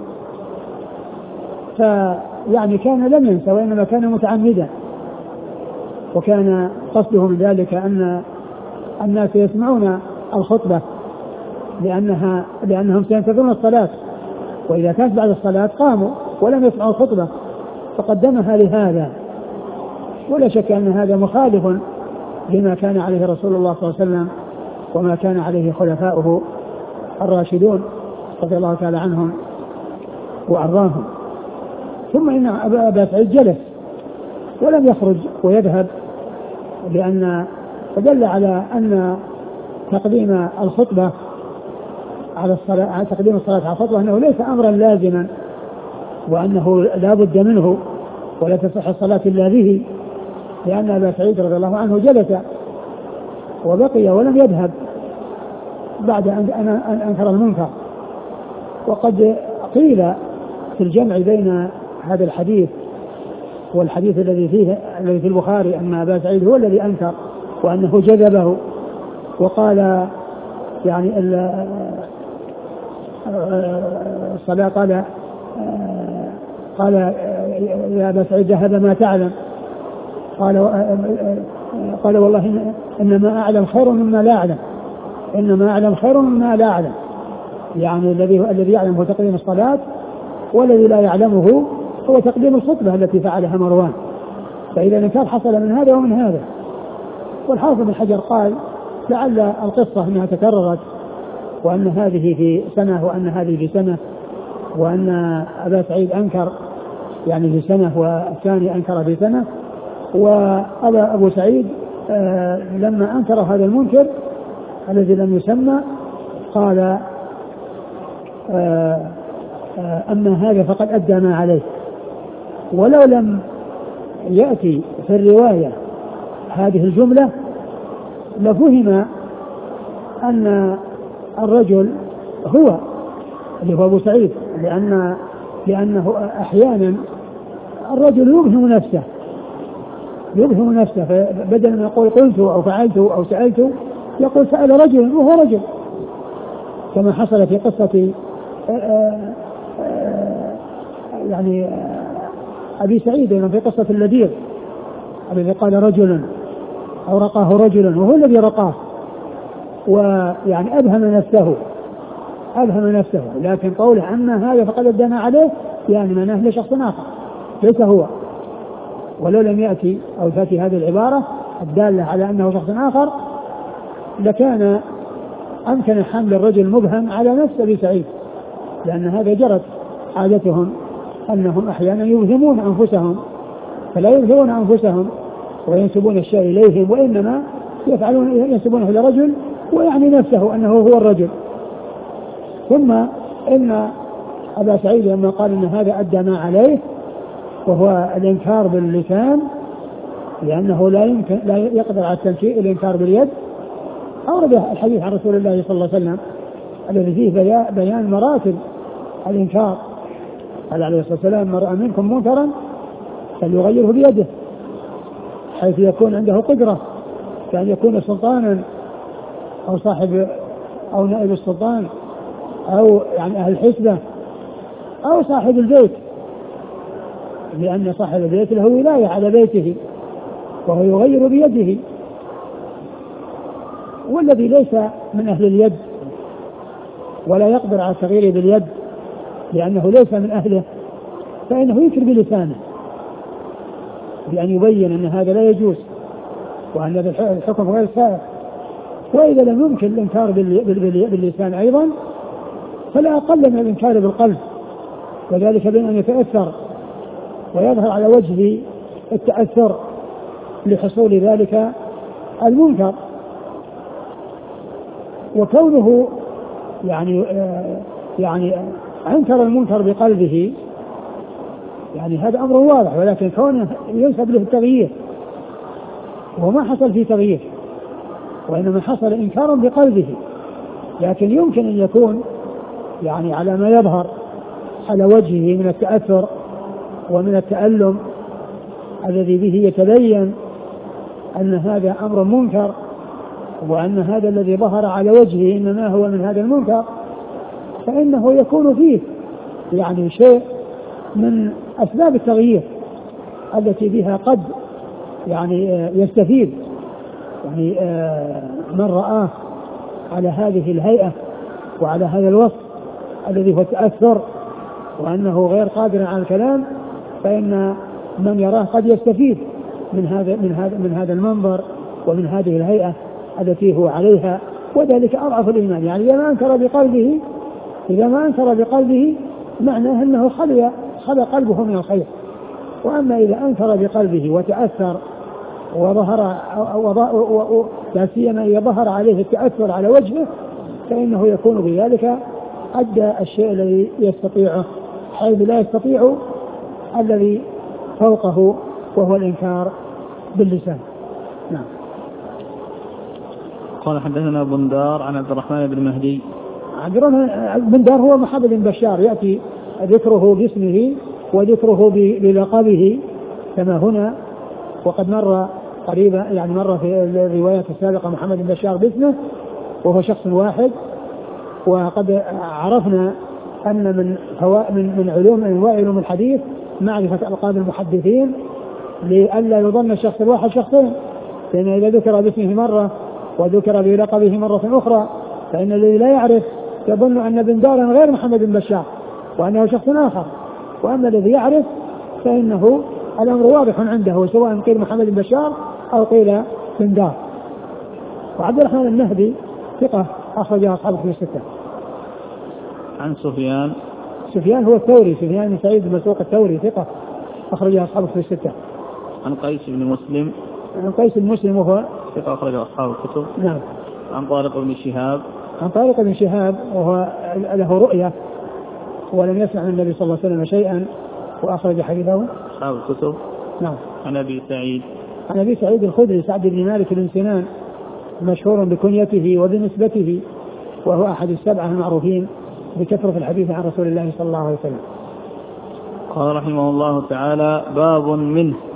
فيعني كان لم ينسى وإنما كان متعمدا، وكان قصده من ذلك أن الناس يسمعون الخطبة لأنهم سينتظرون الصلاة، وإذا كانت بعد الصلاة قاموا ولم يسمعوا الخطبة فقدمها لهذا. ولا شك أن هذا مخالف لما كان عليه رسول الله صلى الله عليه وسلم وما كان عليه خلفاؤه الراشدون رضي الله تعالى عنهم وأرضاهم. ثم إن أبا سعيد جلس ولم يخرج ويذهب، لأن فدل على أن تقديم الخطبة على الصلاة، تقديم الصلاة على الخطبة أنه ليس أمرا لازما، وأنه لا بد منه ولا تصح الصلاة إلا به، لأن أبا سعيد رضي الله عنه جلس وبقي ولم يذهب بعد أن أنكر المنكر. وقد قيل في الجمع بين هذا الحديث والحديث الذي في البخاري أن أبا سعيد هو الذي أنكر وأنه جذبه، وقال يعني الصلاة قال يا أبا سعيد هذا ما تعلم، قال والله إنما أعلم خير مما لا أعلم، إنما أعلم خير مما لا أعلم، يعني الذي يعلم هو تقديم الصلاة، والذي لا يعلمه هو تقديم الخطبة التي فعلها مروان. فإذا كان حصل من هذا ومن هذا. والحافظ بن حجر قال لعل القصة أنها تكررت، وأن هذه في سنة وأن هذه في سنة، وأن أبا سعيد أنكر يعني في سنة والثاني أنكر في سنة، وأبو سعيد لما أنكر هذا المنكر الذي لم يسمى قال أما هذا فقد أدى ما عليه. ولو لم يأتي في الرواية هذه الجملة لفهم أن الرجل هو اللي هو أبو سعيد، لأنه أحيانا الرجل يوهم نفسه يبهم نفسه، فبدل ما يقول قلت أو فعلت أو سألت يقول سأل رجل وهو رجل، كما حصل في قصة يعني أبي سعيد في قصة اللذيذ الذي قال رجل أو رقاه رجل وهو الذي رقاه، ويعني أبهم نفسه، لكن قوله أما هذا فقد ادعى عليه يعني مناه لشخص آخر ليس هو، ولو لم يأتي أو تأتي هذه العبارة الدالة على أنه شخص آخر لكان أمكن حمل الرجل مبهم على نفس أبي سعيد، لأن هذا جرت عادتهم أنهم أحيانا يوهمون أنفسهم، فلا يظهرون أنفسهم وينسبون الشيء إليهم، وإنما ينسبونه لرجل ويعني نفسه أنه هو الرجل. ثم إن أبا سعيد لما قال إن هذا أدى ما عليه وهو الإنكار باللسان، لأنه لا يقدر على التنكير الإنكار باليد، أورد الحديث عن رسول الله صلى الله عليه وسلم الذي فيه بيان مراتب الإنكار، قال عليه الصلاة والسلام من رأى منكم منكرا فليغيره بيده، حيث يكون عنده قدرة، كأن يكون سلطانا أو صاحب أو نائب السلطان أو يعني أهل الحسبة أو صاحب البيت، لأن صاحب البيت له ولاية على بيته وهو يغير بيده، والذي ليس من أهل اليد ولا يقدر على التغيير باليد لأنه ليس من أهله فإنه ينكر بلسانه بأن يبين أن هذا لا يجوز وأن الحكم غير سائغ. وإذا لم يمكن الإنكار باللسان أيضا فلا أقل من الإنكار بالقلب، وذلك بين أن يتأثر ويظهر على وجه التأثر لحصول ذلك المنكر، وكونه يعني أنكر المنكر بقلبه يعني هذا أمر واضح، ولكن كونه ينسب له التغيير وما حصل فيه تغيير وإنما حصل إنكار بقلبه، لكن يمكن أن يكون يعني على ما يظهر على وجهه من التأثر ومن التألم الذي به يتبين أن هذا أمر منكر وأن هذا الذي ظهر على وجهه إنما هو من هذا المنكر، فإنه يكون فيه يعني شيء من أسباب التغيير التي بها قد يعني يستفيد يعني من رآه على هذه الهيئة وعلى هذا الوصف الذي هو التأثر وأنه غير قادر على الكلام، فإن من يراه قد يستفيد من هذا المنظر ومن هذه الهيئة التي هو عليها، وذلك أضعف الإيمان. يعني إذا ما أنكر بقلبه معناه أنه خلى قلبه من الخير، وأما إذا أنكر بقلبه وتأثر وظهر لا سيما إذا ظهر عليه التأثر على وجهه فإنه يكون بذلك أدى الشيء الذي يستطيعه حيث لا يستطيع الذي فوقه وهو الإنكار باللسان. نعم. قال حدثنا بندار عن عبد الرحمن بن مهدي. عبد الرحمن بن دار هو محمد بن بشار، يأتي ذكره باسمه وذكره بلقبه كما هنا، وقد مر قريبا يعني مر في الرواية السابقة محمد بن بشار باسمه وهو شخص واحد. وقد عرفنا أن من علوم الحديث معرفة ألقاب المحدثين لئلا يظن الشخص الواحد شخصين، لأن إذا ذكر باسمه مرة وذكر بلقبه مرة أخرى فإن الذي لا يعرف يظن أن بن دار غير محمد بن بشار وأنه شخص آخر، وأما الذي يعرف فإنه الأمر واضح عنده سواء قيل محمد بن بشار أو قيل بن دار. وعبد الرحمن المهدي ثقة أخرجها أصحابه في الستة. عن سفيان هو الثوري، سفيان بن سعيد بن مسروق الثوري ثقة أخرجها أصحابه في الستة. عن قيس بن مسلم وهو ثقة أخرجها أصحاب الكتب. نعم. عن طارق بن شهاب وهو له رؤية ولم يسمع من النبي صلى الله عليه وسلم شيئا وأخرج حديثه أصحاب الكتب. نعم. عن أبي سعيد الخدري سعد بن مالك بن سنان مشهور بكنيته وبنسبته، وهو أحد السبعة المعروفين بكثرة الحديث عن رسول الله صلى الله عليه وسلم. قال رحمه الله تعالى: باب منه.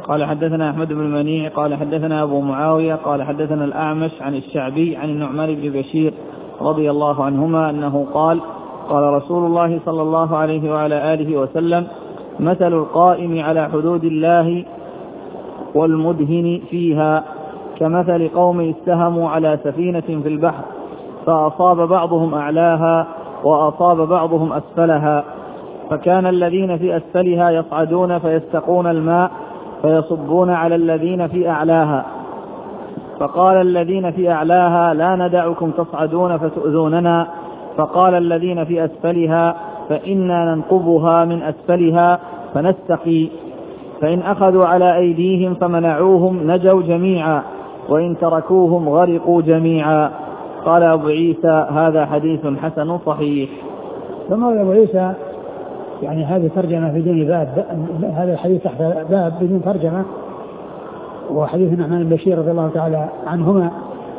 قال حدثنا أحمد بن منيع قال حدثنا أبو معاوية قال حدثنا الأعمش عن الشعبي عن النعمان بن بشير رضي الله عنهما أنه قال قال رسول الله صلى الله عليه وعلى آله وسلم مثل القائم على حدود الله والمدهن فيها كمثل قوم استهموا على سفينة في البحر فأصاب بعضهم أعلاها وأصاب بعضهم أسفلها، فكان الذين في أسفلها يصعدون فيستقون الماء فيصبون على الذين في أعلاها، فقال الذين في أعلاها لا ندعكم تصعدون فتؤذوننا، فقال الذين في أسفلها فإنا ننقبها من أسفلها فنستقي، فإن أخذوا على أيديهم فمنعوهم نجوا جميعا وإن تركوهم غرقوا جميعا. قال أبو عيسى هذا حديث حسن صحيح. ثم أبو عيسى يعني هذه ترجمة في دين باب، هذا الحديث تحت باب بدون ترجمة، وحديث النعمان بن بشير رضي الله تعالى عنهما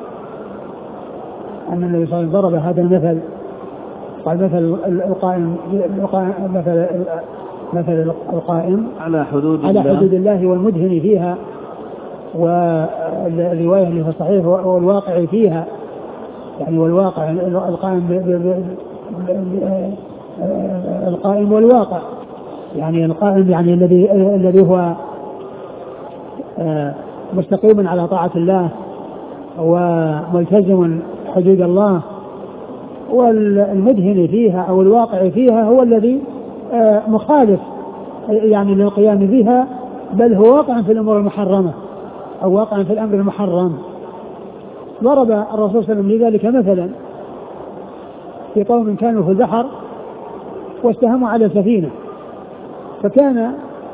أن النبي صلى الله عليه وسلم ضرب هذا المثل، قال مثل القائم على حدود الله والمدهن فيها، والرواية اللي في الصحيح والواقع فيها، يعني والواقع القائم والواقع، يعني القائم يعني الذي هو مستقيم على طاعة الله وملتزم حدود الله، والمدهن فيها أو الواقع فيها هو الذي مخالف يعني للقيام بها، بل هو واقع في الأمور المحرمة أو واقع في الأمر المحرم. ضرب الرسول صلى الله عليه وسلم لذلك مثلا في قوم كانوا في البحر واستهموا على سفينة، فكان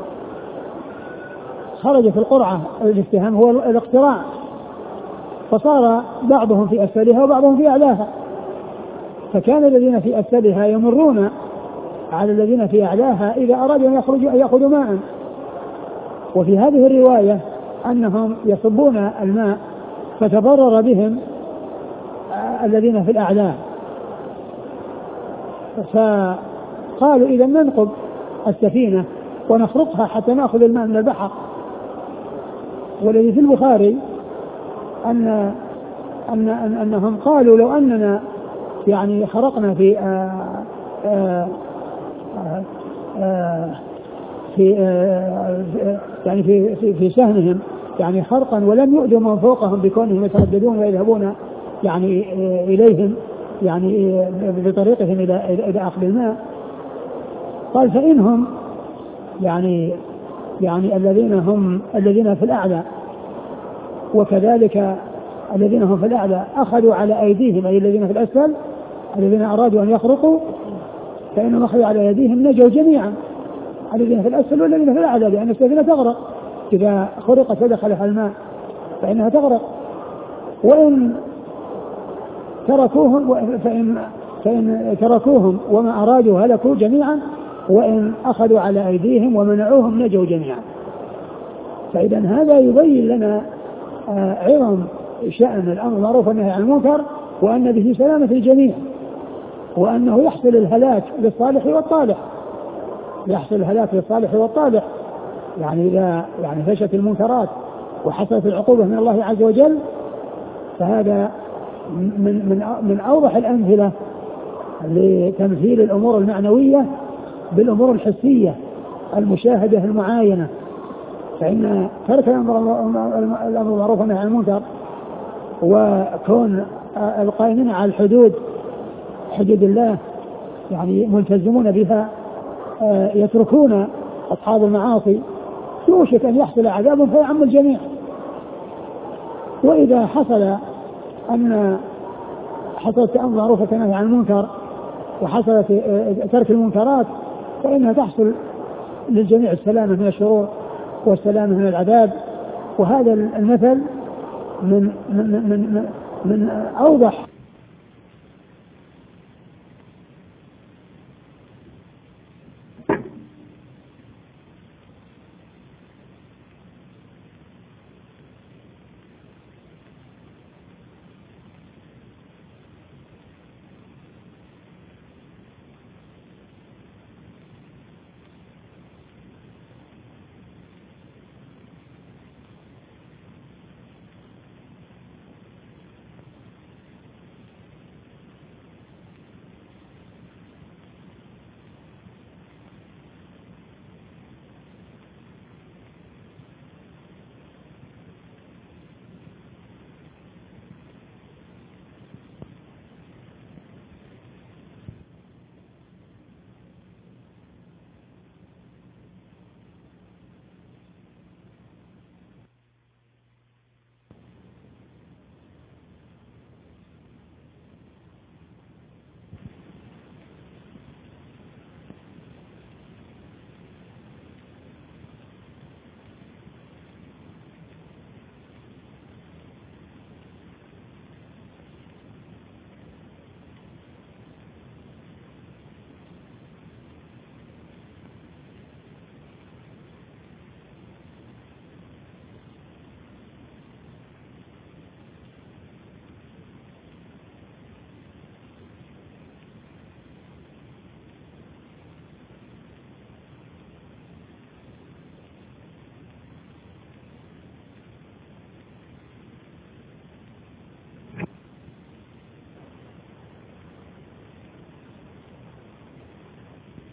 خرج في القرعة الاستهام هو الاقتراع، فصار بعضهم في أسفلها وبعضهم في أعلاها، فكان الذين في أسفلها يمرون على الذين في أعلاها إذا أرادوا أن يأخذوا ماء. وفي هذه الرواية أنهم يصبون الماء فتضرر بهم الذين في الأعلى، فقالوا إذا ننقب السفينة ونخرقها حتى نأخذ الماء من البحر. والذي في البخاري أنهم قالوا لو أننا يعني خرقنا في يعني في سهمهم يعني خرقا ولم يؤذوا من فوقهم بكونهم يترددون ويذهبون يعني إليهم يعني بطريقهم إلى أخذ الماء، قال فإنهم يعني الذين في الأعلى وكذلك الذين هم في الأعلى أخذوا على أيديهم، أي الذين في الأسفل الذين أرادوا أن يخرقوا فإنهم أخذوا على أيديهم نجوا جميعا، الذين في الأسفل والذين في الأعلى، لأن السفينة تغرق إذا خرقت ودخلها الماء فإنها تغرق. وإن تركوهم وما أرادوا هلكوا جميعا، وإن أخذوا على أيديهم ومنعوهم نجوا جميعا. فإذا هذا يبين لنا عظم شأن الأمر بالمعروف والنهي عن المنكر، وأن به سلامة الجميع، وأنه يحصل الهلاك للصالح والطالح، يعني إذا يعني فشت المنكرات وحصلت العقوبة من الله عز وجل، فهذا من أوضح الأمثلة لتمثيل الأمور المعنوية بالأمور الحسية المشاهدة المعاينة. فإن ترك الأمر بالمعروف والنهي عن المنكر وكون القائمين على حدود الله يعني ملتزمون بها يتركون أصحاب المعاصي يوشك أن يحصل عذاب فيعم الجميع. وإذا حصل أن حصلت أمر معروف والنهي عن المنكر وحصلت ترك المنكرات فإنها تحصل للجميع السلامة من الشرور والسلامة من العذاب. وهذا المثل من أوضح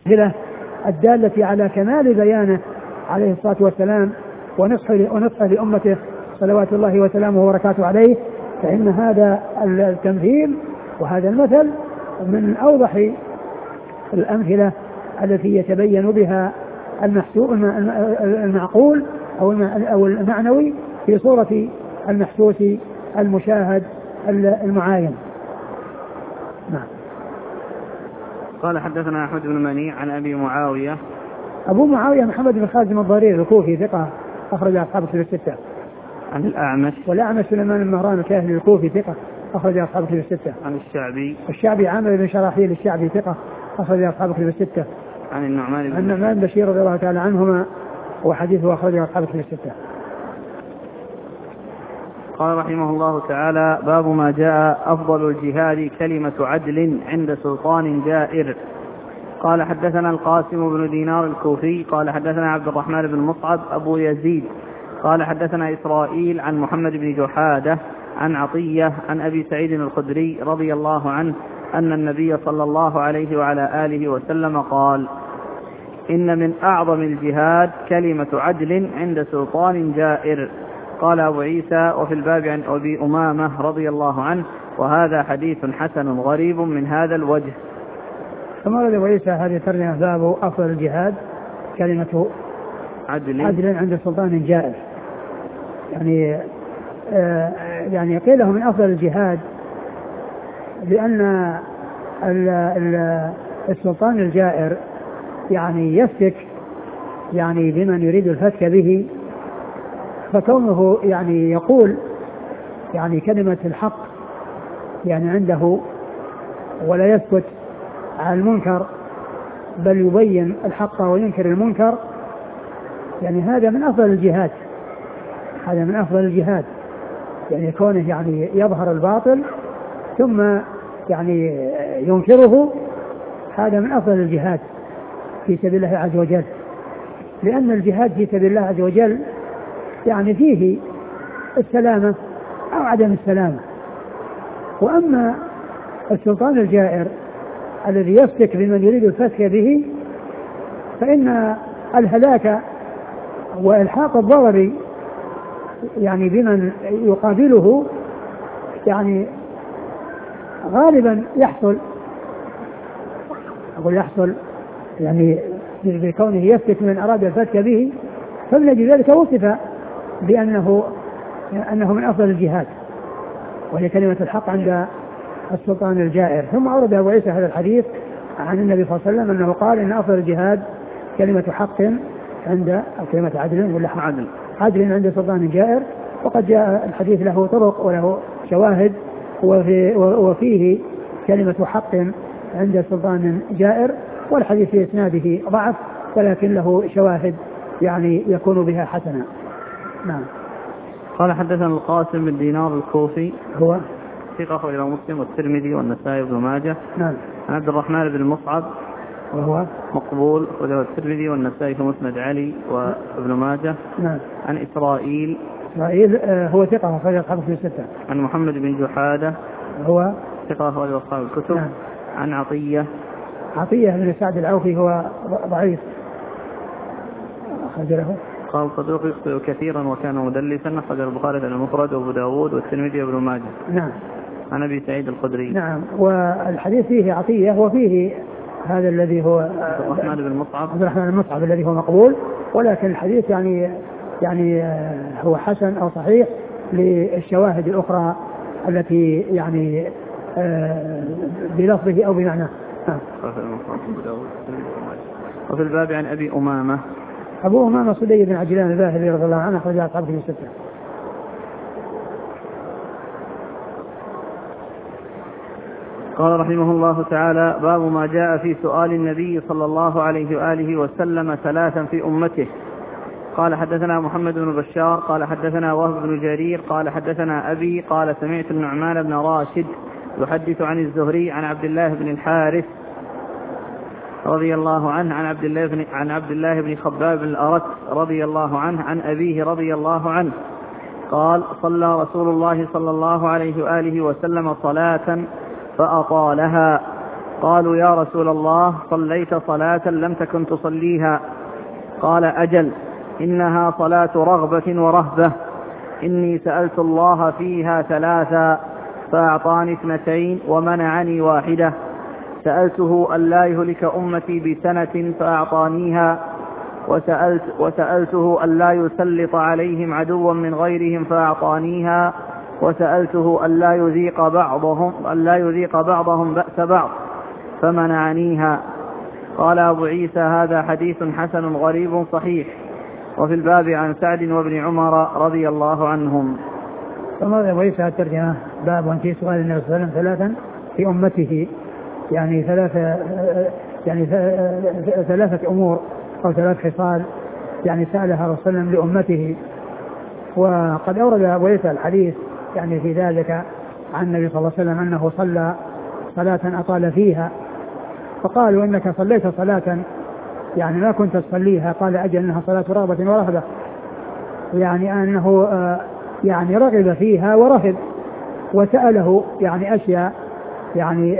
الدالة على كمال بيانه عليه الصلاة والسلام ونصحه لأمته صلوات الله وسلامه وبركاته عليه، فإن هذا التمثيل وهذا المثل من أوضح الأمثلة التي يتبين بها المعقول أو المعنوي في صورة المحسوس المشاهد المعاين. نعم. قال حدثنا أحمد بن منيع عن أبي معاوية. أبو معاوية محمد بن خازم الضرير الكوفي ثقة أخرج أصحاب الكتب الستة. عن الأعمش. والأعمش سليمان المهران الكاهلي الكوفي ثقة أخرج أصحاب الكتب الستة. عن الشعبي عامر بن شراحيل الشعبي ثقة أخرج أصحاب الكتب الستة. عن النعمان بن بشير رضي الله تعالى عنهما وحديثه أخرج أصحاب الكتب الستة. قال رحمه الله تعالى: باب ما جاء أفضل الجهاد كلمة عدل عند سلطان جائر. قال حدثنا القاسم بن دينار الكوفي قال حدثنا عبد الرحمن بن مصعب أبو يزيد قال حدثنا إسرائيل عن محمد بن جحادة عن عطية عن أبي سعيد الخدري رضي الله عنه أن النبي صلى الله عليه وعلى آله وسلم قال: إن من أعظم الجهاد كلمة عدل عند سلطان جائر. قال أبو عيسى: وفي الباب عن أبي أمامة رضي الله عنه، وهذا حديث حسن غريب من هذا الوجه. ثم ورد أبو عيسى هذه الترجمة باب أفضل الجهاد كلمة عدل عند سلطان جائر. يعني قيله من أفضل الجهاد لأن السلطان الجائر يعني يفتك يعني بمن يريد الفتك به، فكونه يعني يقول يعني كلمة الحق يعني عنده ولا يسكت عن المنكر بل يبين الحق وينكر المنكر، يعني هذا من أفضل الجهاد. هذا من أفضل الجهاد، يعني كونه يعني يظهر الباطل ثم يعني ينكره، هذا من أفضل الجهاد في سبيل الله عز وجل. لأن الجهاد في سبيل الله عز وجل يعني فيه السلامة أو عدم السلامة. وأما السلطان الجائر الذي يفتك بمن يريد الفتك به فإن الهلاك وإلحاق الضرر يعني بمن يقابله يعني غالبا يحصل يعني بكونه يفتك من أراد الفتك به، فمن أجل ذلك وصف بأنه من أفضل الجهاد، وهي كلمة الحق عند السلطان الجائر. ثم أورد أبو عيسى هذا الحديث عن النبي صلى الله عليه وسلم أنه قال إن أفضل الجهاد كلمة حق عند أو كلمة عدل ولا عدل عند سلطان جائر. وقد جاء الحديث له طرق وله شواهد، وفيه كلمة حق عند سلطان جائر، والحديث في إسناده ضعف ولكن له شواهد يعني يكون بها حسنا. نعم. قال حدثنا القاسم بن دينار الكوفي هو ثقة أخرج له مسلم والترمذي والنسائي وابن ماجه. نعم. عن عبد الرحمن بن مصعب وهو مقبول أخرجه الترمذي والنسائي في مسند علي وابن ماجه. نعم. عن إسرائيل هو ثقة أخرج أصحاب الكتب الستة. عن محمد بن جحادة هو ثقة أخرج أصحاب الكتب. نعم. عن عطية بن سعد العوفي هو ضعيف أخرج له. قال صدوق يخطئ كثيرا وكان مدلسا، أخرج البخاري في المفرد وأبو داود والترمذي وابن ماجه. نعم. عن أبي سعيد الخدري. نعم. والحديث فيه عطية وفيه هذا الذي هو عبد الرحمن بن مصعب الذي هو مقبول، ولكن الحديث يعني هو حسن أو صحيح للشواهد الأخرى التي يعني بلفظه أو بمعناه. وفي الباب عن أبي أمامة. أبو أمامة صدي بن عجلان الباهلي رضي الله عنه أخرج أصحاب الكتب الستة. قال رحمه الله تعالى: باب ما جاء في سؤال النبي صلى الله عليه وآله وسلم ثلاثا في أمته. قال حدثنا محمد بن بشار قال حدثنا وهب بن جرير قال حدثنا أبي قال سمعت النعمان بن راشد يحدث عن الزهري عن عبد الله بن الحارث رضي الله عنه عن عبد الله بن خباب بن الأرت رضي الله عنه عن أبيه رضي الله عنه قال: صلى رسول الله صلى الله عليه وآله وسلم صلاة فأطالها، قالوا يا رسول الله صليت صلاة لم تكن تصليها؟ قال أجل، إنها صلاة رغبة ورهبة، إني سألت الله فيها 3 فأعطاني 2 ومنعني 1. سألته ألا يهلك أمتي بسنة فأعطانيها، وسألته ألا يسلط عليهم عدوا من غيرهم فأعطانيها، وسألته ألا يذيق بعضهم بأس بعض فمنعنيها. قال أبو عيسى هذا حديث حسن غريب صحيح. وفي الباب عن سعد وابن عمر رضي الله عنهم. ثم أبو عيسى الترجمة باب في سؤال النبي صلى الله عليه وسلم 3 في أمته، يعني 3 أمور أو 3 خصال يعني سألها رسول الله لأمته. وقد أورد أبو عيسى الحديث يعني في ذلك عن النبي صلى الله عليه وسلم أنه صلى صلاة أطال فيها، فقالوا إنك صليت صلاة يعني ما كنت تصليها. قال أجل، إنها صلاة رغبة ورهبة، يعني أنه يعني رغب فيها ورهب، وسأله يعني أشياء يعني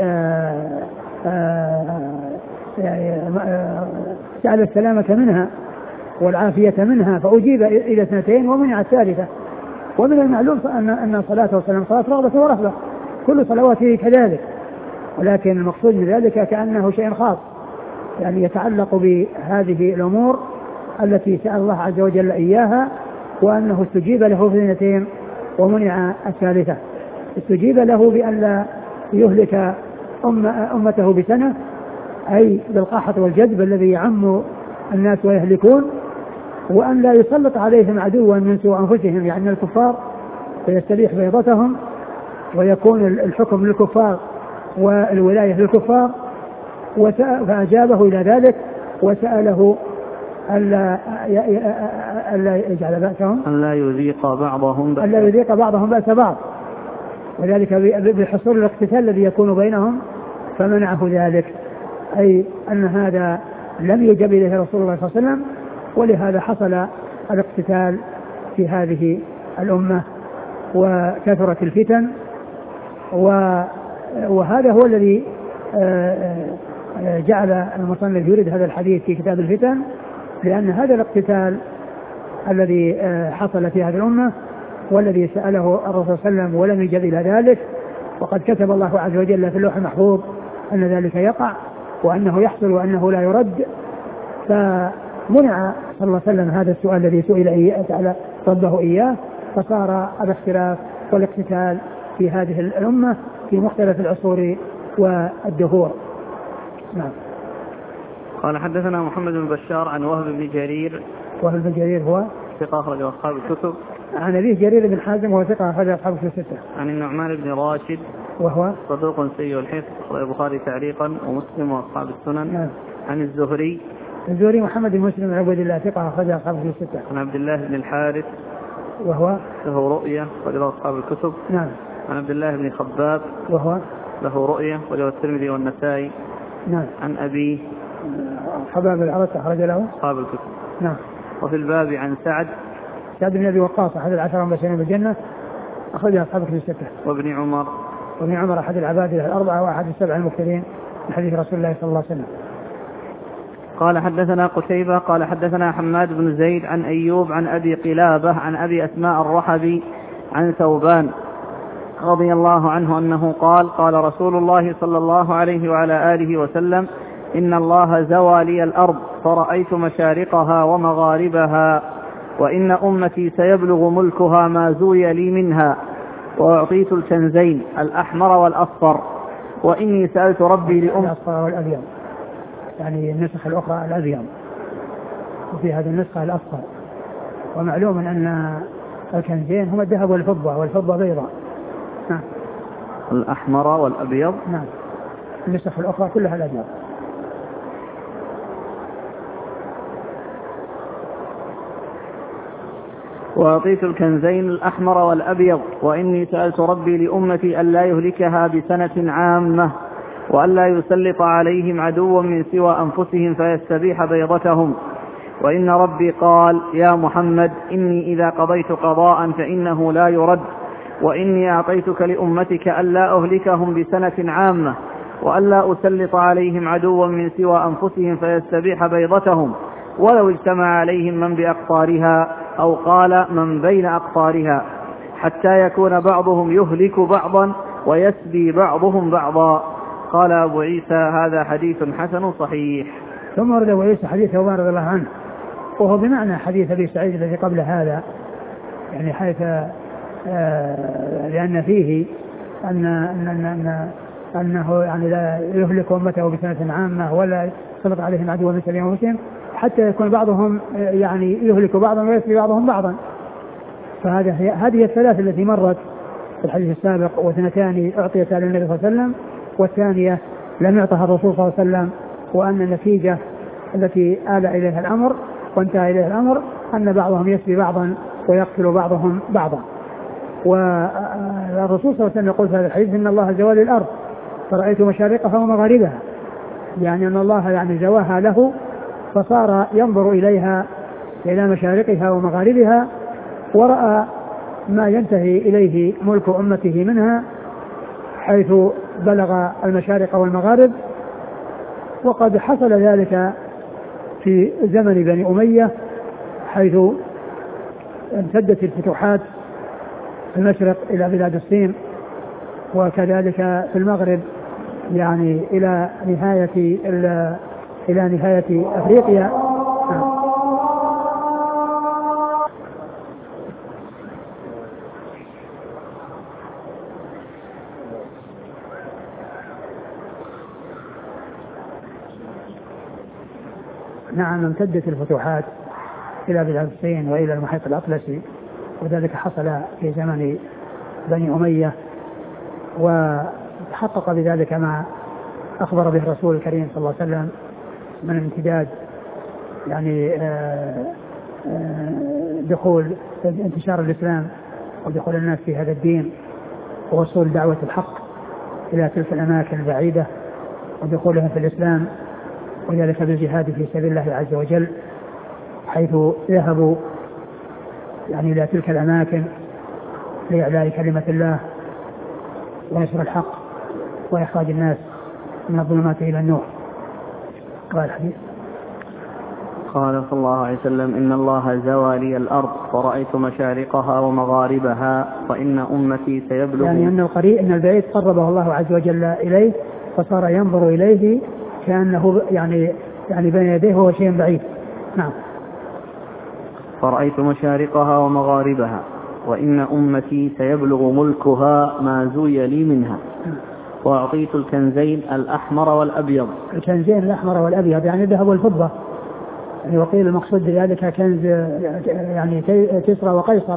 سأل السلامة منها والعافية منها، فأجيب إلى 2 ومنع 3. ومن المعلوم أن صلاته وسلام صلاة رغبة ورهبة، كل صلواته كذلك، ولكن المقصود من ذلك كأنه شيء خاص يعني يتعلق بهذه الأمور التي سأل الله عز وجل إياها، وأنه استجيب له في 2 ومنع 3. استجيب له بأن لا يهلك أمته بسنة، أي بالقحط والجذب الذي يعم الناس ويهلكون، وأن لا يسلط عليهم عدوا من سوء أنفسهم يعني الكفار فيستبيح بيضتهم ويكون الحكم للكفار والولاية للكفار. فأجابه إلى ذلك وسأله ألا يجعل بأسهم، ألا يذيق بعضهم بأس بعض، وذلك بحصول الاقتتال الذي يكون بينهم، فمنعه ذلك، أي أن هذا لم يجب إليه رسول الله صلى الله عليه وسلم، ولهذا حصل الاقتتال في هذه الأمة وكثرت الفتن. وهذا هو الذي جعل المصنف يريد هذا الحديث في كتاب الفتن، لأن هذا الاقتتال الذي حصل في هذه الأمة والذي سأله الرسول صلى الله عليه وسلم ولم يجب إلى ذلك، وقد كتب الله عز وجل في اللوح المحفوظ أن ذلك يقع وأنه يحصل وأنه لا يرد، فمنع صلى الله عليه وسلم هذا السؤال الذي سئل إياه تعالى ربه إياه، فصار الاختلاف والاقتتال في هذه الأمة في مختلف العصور والدهور. نعم. قال حدثنا محمد بن بشار عن وهب بن جرير. وهب بن جرير هو ثقة أخرج أصحاب الكتب. عن أبيه جرير بن حازم وهو ثقة أخرج أصحاب الكتب 6. عن النعمان بن راشد وهو صدوق سيء الحفظ، أخرج البخاري تعليقا ومسلم وأصحاب السنن. نعم. عن الزهري محمد بن مسلم بن عبد الله ثقة أخرج أصحاب الكتب 6. عن عبد الله بن الحارث وهو له رؤية وله أصحاب الكتب. نعم. عن عبد الله بن خباب وهو له رؤية وله الترمذي والنسائي. نعم. عن أبي خباب العرس أخرج له أصحاب الكتب. نعم. وفي الباب عن سعد بن أبي وقاص أحد 10 المبشرين بالجنة أخرج أصحاب الكتب 6. وابن عمر أحد العبادلة 4 وأحد 7 المكثرين من حديث رسول الله صلى الله عليه وسلم. قال حدثنا قتيبة قال حدثنا حماد بن زيد عن أيوب عن أبي قلابة عن أبي أسماء الرحبي عن ثوبان رضي الله عنه أنه قال قال رسول الله صلى الله عليه وعلى آله وسلم: إن الله زوى لي الأرض فرأيت مشارقها ومغاربها، وإن أمتي سيبلغ ملكها ما زوي لي منها، وأعطيت الكنزين الأحمر والأصفر، وإني سألت ربي الأصفر والأبيض، يعني النسخ الأخرى الأبيض، وفي هذه النسخة الأصفر. ومعلوم أن الكنزين هما الذهب والفضة بيضاء. نعم. الأحمر والأبيض. نعم. النسخ الأخرى كلها الأبيض. وأعطيت الكنزين الأحمر والأبيض، وإني سألت ربي لأمتي ألا يهلكها بسنة عامة، وألا يسلط عليهم عدوا من سوى أنفسهم فيستبيح بيضتهم. وإن ربي قال: يا محمد إني إذا قضيت قضاء فإنه لا يرد، وإني أعطيتك لأمتك ألا أهلكهم بسنة عامة، وألا أسلط عليهم عدوا من سوى أنفسهم فيستبيح بيضتهم ولو اجتمع عليهم من بأقطارها أو قال من بين أقطارها حتى يكون بعضهم يهلك بعضا ويسبي بعضهم بعضا. قال أبو عيسى هذا حديث حسن صحيح. ثم ورد أبو عيسى حديث ثوبان رضي الله عنه وهو بمعنى حديث أبي سعيد الذي قبل هذا، يعني حيث لأن فيه أنه يعني لا يهلك أمته بسنة عامة ولا يسلط عليهم عدوا من سبيل أنفسهم حتى يكون بعضهم يعني يهلك بعضا ويسبي بعضهم بعضا. هذه الثلاث التي مرت في الحديث السابق، واثنتان أعطيتا للنبي صلى الله عليه وسلم والثانية لم يعطها الرسول صلى الله عليه وسلم، وأن النتيجة التي آل إليها الأمر وانتهى إليها الأمر أن بعضهم يسبي بعضا ويقتل بعضهم بعضا. والرسول صلى الله عليه وسلم يقول في هذا الحديث إن الله زوى الأرض فرأيت مشارقها ومغاربها، يعني أن الله يعني زواها له فصار ينظر إليها إلى مشارقها ومغاربها ورأى ما ينتهي إليه ملك أمته منها حيث بلغ المشارق والمغارب. وقد حصل ذلك في زمن بني أمية حيث امتدت الفتوحات في المشرق إلى بلاد الصين، وكذلك في المغرب يعني إلى نهاية أفريقيا. نعم امتدت الفتوحات إلى بلاد الصين وإلى المحيط الأطلسي، وذلك حصل في زمن بني أمية، وتحقق بذلك ما أخبر به الرسول الكريم صلى الله عليه وسلم من امتداد يعني دخول انتشار الإسلام ودخول الناس في هذا الدين ووصول دعوة الحق إلى تلك الأماكن البعيدة ودخولها في الإسلام، وذلك بالجهاد في سبيل الله عز وجل حيث ذهبوا يعني إلى تلك الأماكن لإعلاء كلمة الله ونشر الحق وإخراج الناس من الظلمات إلى النور. قال الحديث قال صلى الله عليه وسلم إن الله زوى لي الأرض فرأيت مشارقها ومغاربها فإن أمتي سيبلغ، يعني أن البعيد قربه الله عز وجل إليه فصار ينظر إليه كأنه يعني بين يديه هو شيء بعيد. نعم. فرأيت مشارقها ومغاربها وإن أمتي سيبلغ ملكها ما زوي لي منها وأعطيت الكنزين الأحمر والأبيض. الكنزين الأحمر والأبيض يعني الذهب والفضة، يعني وقيل المقصود بذلك كنز يعني كسرى وقيصر،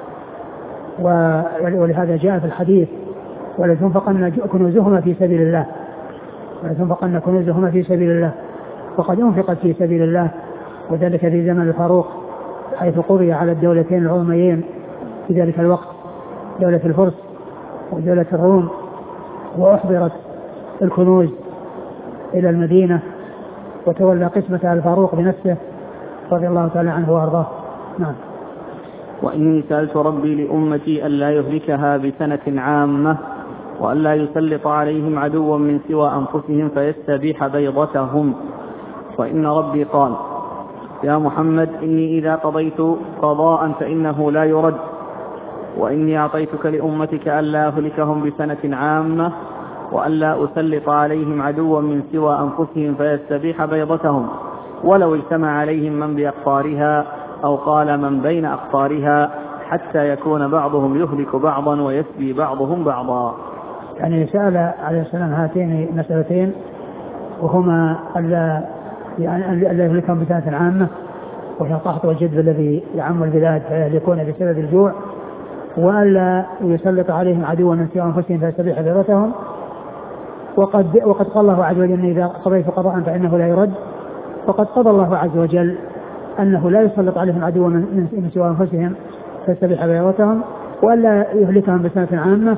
ولهذا جاء في الحديث ولتنفقن كنوزهما في سبيل الله، ولتنفقن كنوزهما في سبيل الله، وقد انفقت في سبيل الله، وذلك في زمن الفاروق حيث قضي على الدولتين العظميين في ذلك الوقت، دولة الفرس ودولة الروم، وأحضرت الكنوز إلى المدينة وتولى قسمة الفاروق بنفسه رضي الله تعالى عنه وأرضاه. نعم. وإني سألت ربي لأمتي ألا يهلكها بسنة عامة وألا يسلط عليهم عدوا من سوى أنفسهم فيستبيح بيضتهم، وإن ربي قال يا محمد إني إذا قضيت قضاء فإنه لا يرد، وإني أعطيتك لأمتك ألا أهلكهم بسنة عامة وألا أسلط عليهم عدوا من سوى أنفسهم فيستبيح بيضتهم ولو اجتمع عليهم من بأقطارها أو قال من بين أقطارها حتى يكون بعضهم يهلك بعضا ويسبي بعضهم بعضا. يعني سأل عليه السلام هاتين مسألتين، وهما ألا يهلكهم بسنة عامة وهي القحط والجدب الذي يعم البلاد فيهلكون بسبب الجوع، وألا يسلط عليهم عدوا من سوى أنفسهم فيستبيح بيضتهم. وقد قال الله عز وجل إن إذا قضيت قضاء فإنه لا يرد، وقد قضى الله عز وجل أنه لا يسلط عليهم عدوا من سوى أنفسهم فيستبيح بيضتهم وألا يهلكهم بسنة عامة،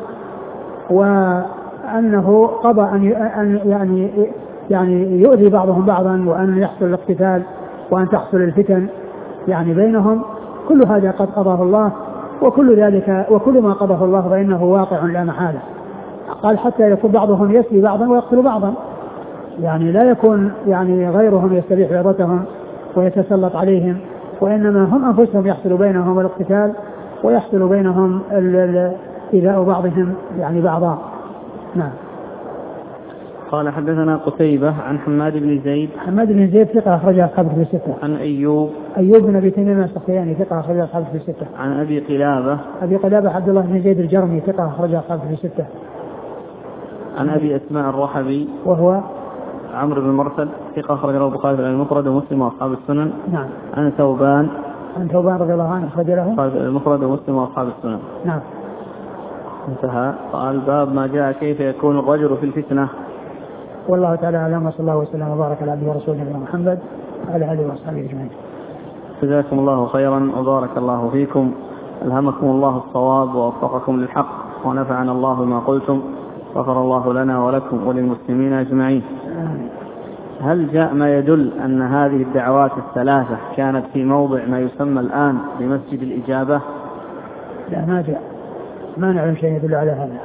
وأنه قضى أن يعني يؤذي بعضهم بعضا وأن يحصل الاقتتال وأن تحصل الفتن يعني بينهم. كل هذا قد قضاه الله، وكل ذلك وكل ما قضاه الله فإنه واقع لا محالة. قال حتى يكون بعضهم يسبي بعضا ويقتل بعضا، يعني لا يكون يعني غيرهم يستبيح عرضتهم ويتسلط عليهم، وإنما هم أنفسهم يحصل بينهم الاقتتال ويحصل بينهم إيذاء بعضهم يعني بعضا. نعم. قال حدثنا قتيبة عن حماد بن زيد. حماد بن زيد ثقة أخرج أصحابه في الستة. عن أيوب بن أبي تميم السختياني ثقة أخرج أصحابه في الستة. عن أبي قلابة عبد الله بن زيد الجرمي ثقة أخرج أصحابه في الستة. عن أبي أسماء الرحبي وهو عمرو بن مرثد ثقة أخرج له البخاري في المفرد ومسلم وأصحاب السنن. نعم. عن ثوبان رضي الله عنه أخرج له المفرد ومسلم وأصحاب السنن. نعم. انتهى. قال باب ما جاء كيف يكون الرجل في الفتنة. والله تعالى أعلم، وصلى الله وسلم وبارك على عبده ورسوله نبينا محمد وعلى آله وأصحابه أجمعين. جزاكم الله خيرا وبارك الله فيكم، ألهمكم الله الصواب ووفقكم للحق ونفعنا الله بما قلتم، غفر الله لنا ولكم وللمسلمين أجمعين. هل جاء ما يدل أن هذه الدعوات الثلاثة كانت في موضع ما يسمى الآن بمسجد الإجابة؟ لا، ما جاء، ما نعلم شيء يدل على هذا.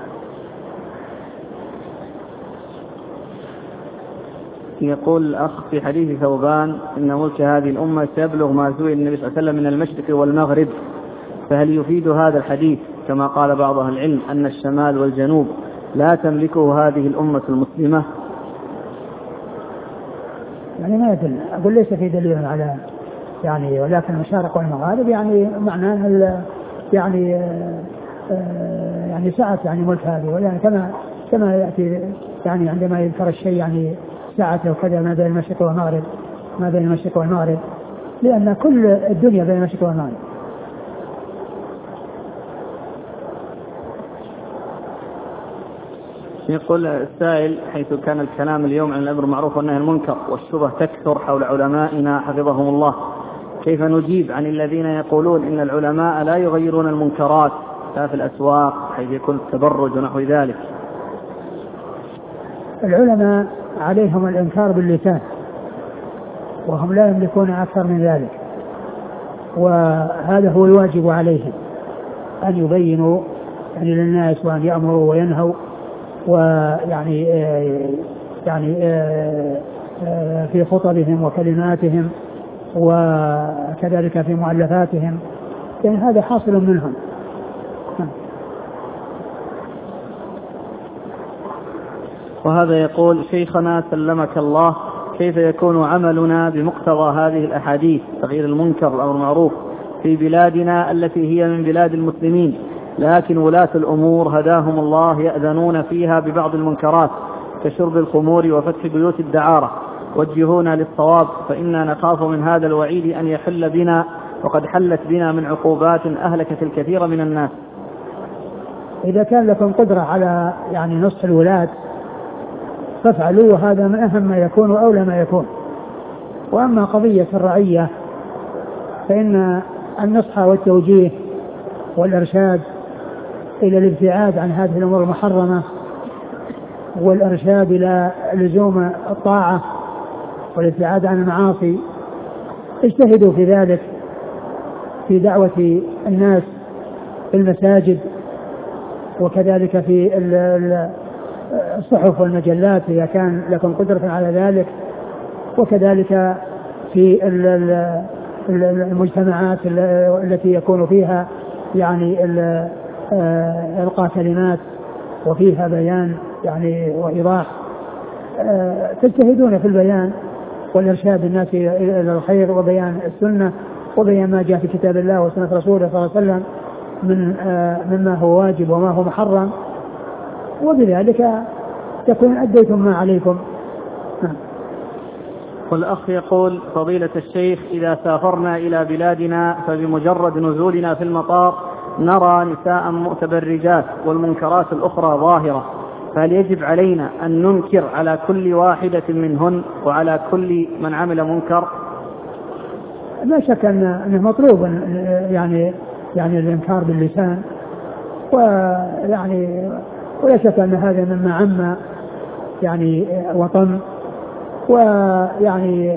يقول الأخ في حديث ثوبان إن ملك هذه الأمة سيبلغ ما سئل النبي صلى الله عليه وسلم من المشرق والمغرب، فهل يفيد هذا الحديث كما قال بعض أهل العلم أن الشمال والجنوب لا تملكه هذه الأمة المسلمة؟ يعني ما يدل، أقول ليس في دليل على يعني، ولكن المشارق والمغارب يعني معناه يعني سعة يعني ملك هذه، ويعني كما يأتي يعني عندما يذكر الشيء يعني ساعة وكذا ما بين المشرق والمغرب، لأن كل الدنيا بين المشرق والمغرب. يقول السائل: حيث كان الكلام اليوم عن الأمر المعروف والنهي عن المنكر والشبه تكثر حول علمائنا حفظهم الله، كيف نجيب عن الذين يقولون إن العلماء لا يغيرون المنكرات لا في الأسواق حيث يكون التبرج ونحو ذلك؟ العلماء عليهم الإنكار باللسان، وهم لا يملكون أكثر من ذلك، وهذا هو الواجب عليهم، أن يبينوا يعني للناس وأن يأمروا وينهوا، ويعني في خطبهم وكلماتهم وكذلك في مؤلفاتهم، يعني هذا حاصل منهم. وهذا يقول: شيخنا سلمك الله، كيف يكون عملنا بمقتضى هذه الأحاديث تغيير المنكر والأمر المعروف في بلادنا التي هي من بلاد المسلمين، لكن ولاة الأمور هداهم الله يأذنون فيها ببعض المنكرات كشرب الخمور وفتح بيوت الدعارة، وجهونا للصواب، فإنا نخاف من هذا الوعيد أن يحل بنا، وقد حلت بنا من عقوبات أهلكت الكثير من الناس. إذا كان لكم قدرة على يعني نصح الولاة فافعلوا، وهذا من أهم ما يكون وأولى ما يكون. وأما قضية الرعية فإن النصح والتوجيه والإرشاد إلى الابتعاد عن هذه الأمور المحرمة، والإرشاد إلى لزوم الطاعة والابتعاد عن المعاصي، اجتهدوا في ذلك في دعوة الناس في المساجد، وكذلك في الصحف والمجلات إذا كان لكم قدرة على ذلك، وكذلك في المجتمعات التي يكون فيها يعني إلقاء كلمات وفيها بيان يعني وإيضاح، تجتهدون في البيان والإرشاد الناس إلى الخير وبيان السنة وبيان ما جاء في كتاب الله وسنة رسوله صلى الله عليه وسلم مما هو واجب وما هو محرم، وبذلك تكون أديتم ما عليكم. والأخ يقول: فضيلة الشيخ، إذا سافرنا إلى بلادنا فبمجرد نزولنا في المطار نرى نساء متبرجات والمنكرات الأخرى ظاهرة، فهل يجب علينا أن ننكر على كل واحدة منهن وعلى كل من عمل منكر؟ لا شك أنه مطلوب يعني الإنكار باللسان، ويعني ولا شك أن هذا مما عم يعني وطن، ويعني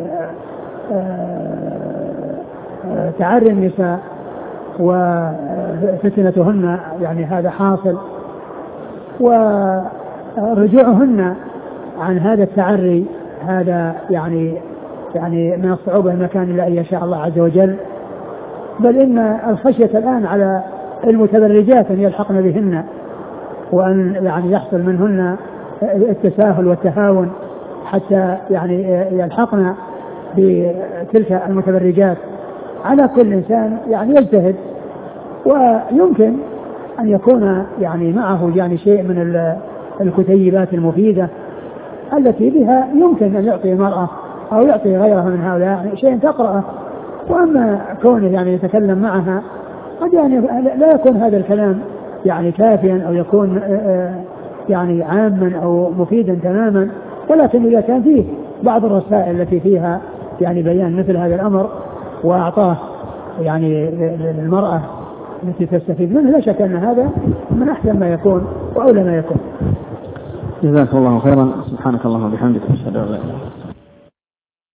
تعري النساء وفتنتهن يعني هذا حاصل، ورجوعهن عن هذا التعري هذا يعني من الصعوبة المكان إلا أن يشاء الله عز وجل. بل إن الخشية الآن على المتبرجات أن يلحقن بهن وأن يعني يحصل منهن التساهل والتهاون حتى يعني يلحقن بتلك المتبرجات. على كل إنسان يعني يجتهد، ويمكن أن يكون يعني معه يعني شيء من الكتيبات المفيدة التي بها يمكن أن يعطي المرأة أو يعطي غيرها من هؤلاء يعني شيء تقرأه. وأما كونه يعني يتكلم معها قد يعني لا يكون هذا الكلام يعني كافيا أو يكون يعني عاما أو مفيدا تماما، ولكن إذا كان فيه بعض الرسائل التي فيها يعني بيان مثل هذا الأمر وأعطاه يعني للمرأة التي تستفيد منه، لا شك أن هذا من أحسن ما يكون وأولى ما يكون. جزاك الله خيرا. سبحانك اللهم وبحمدك، أشهد أن لا إله إلا أنت.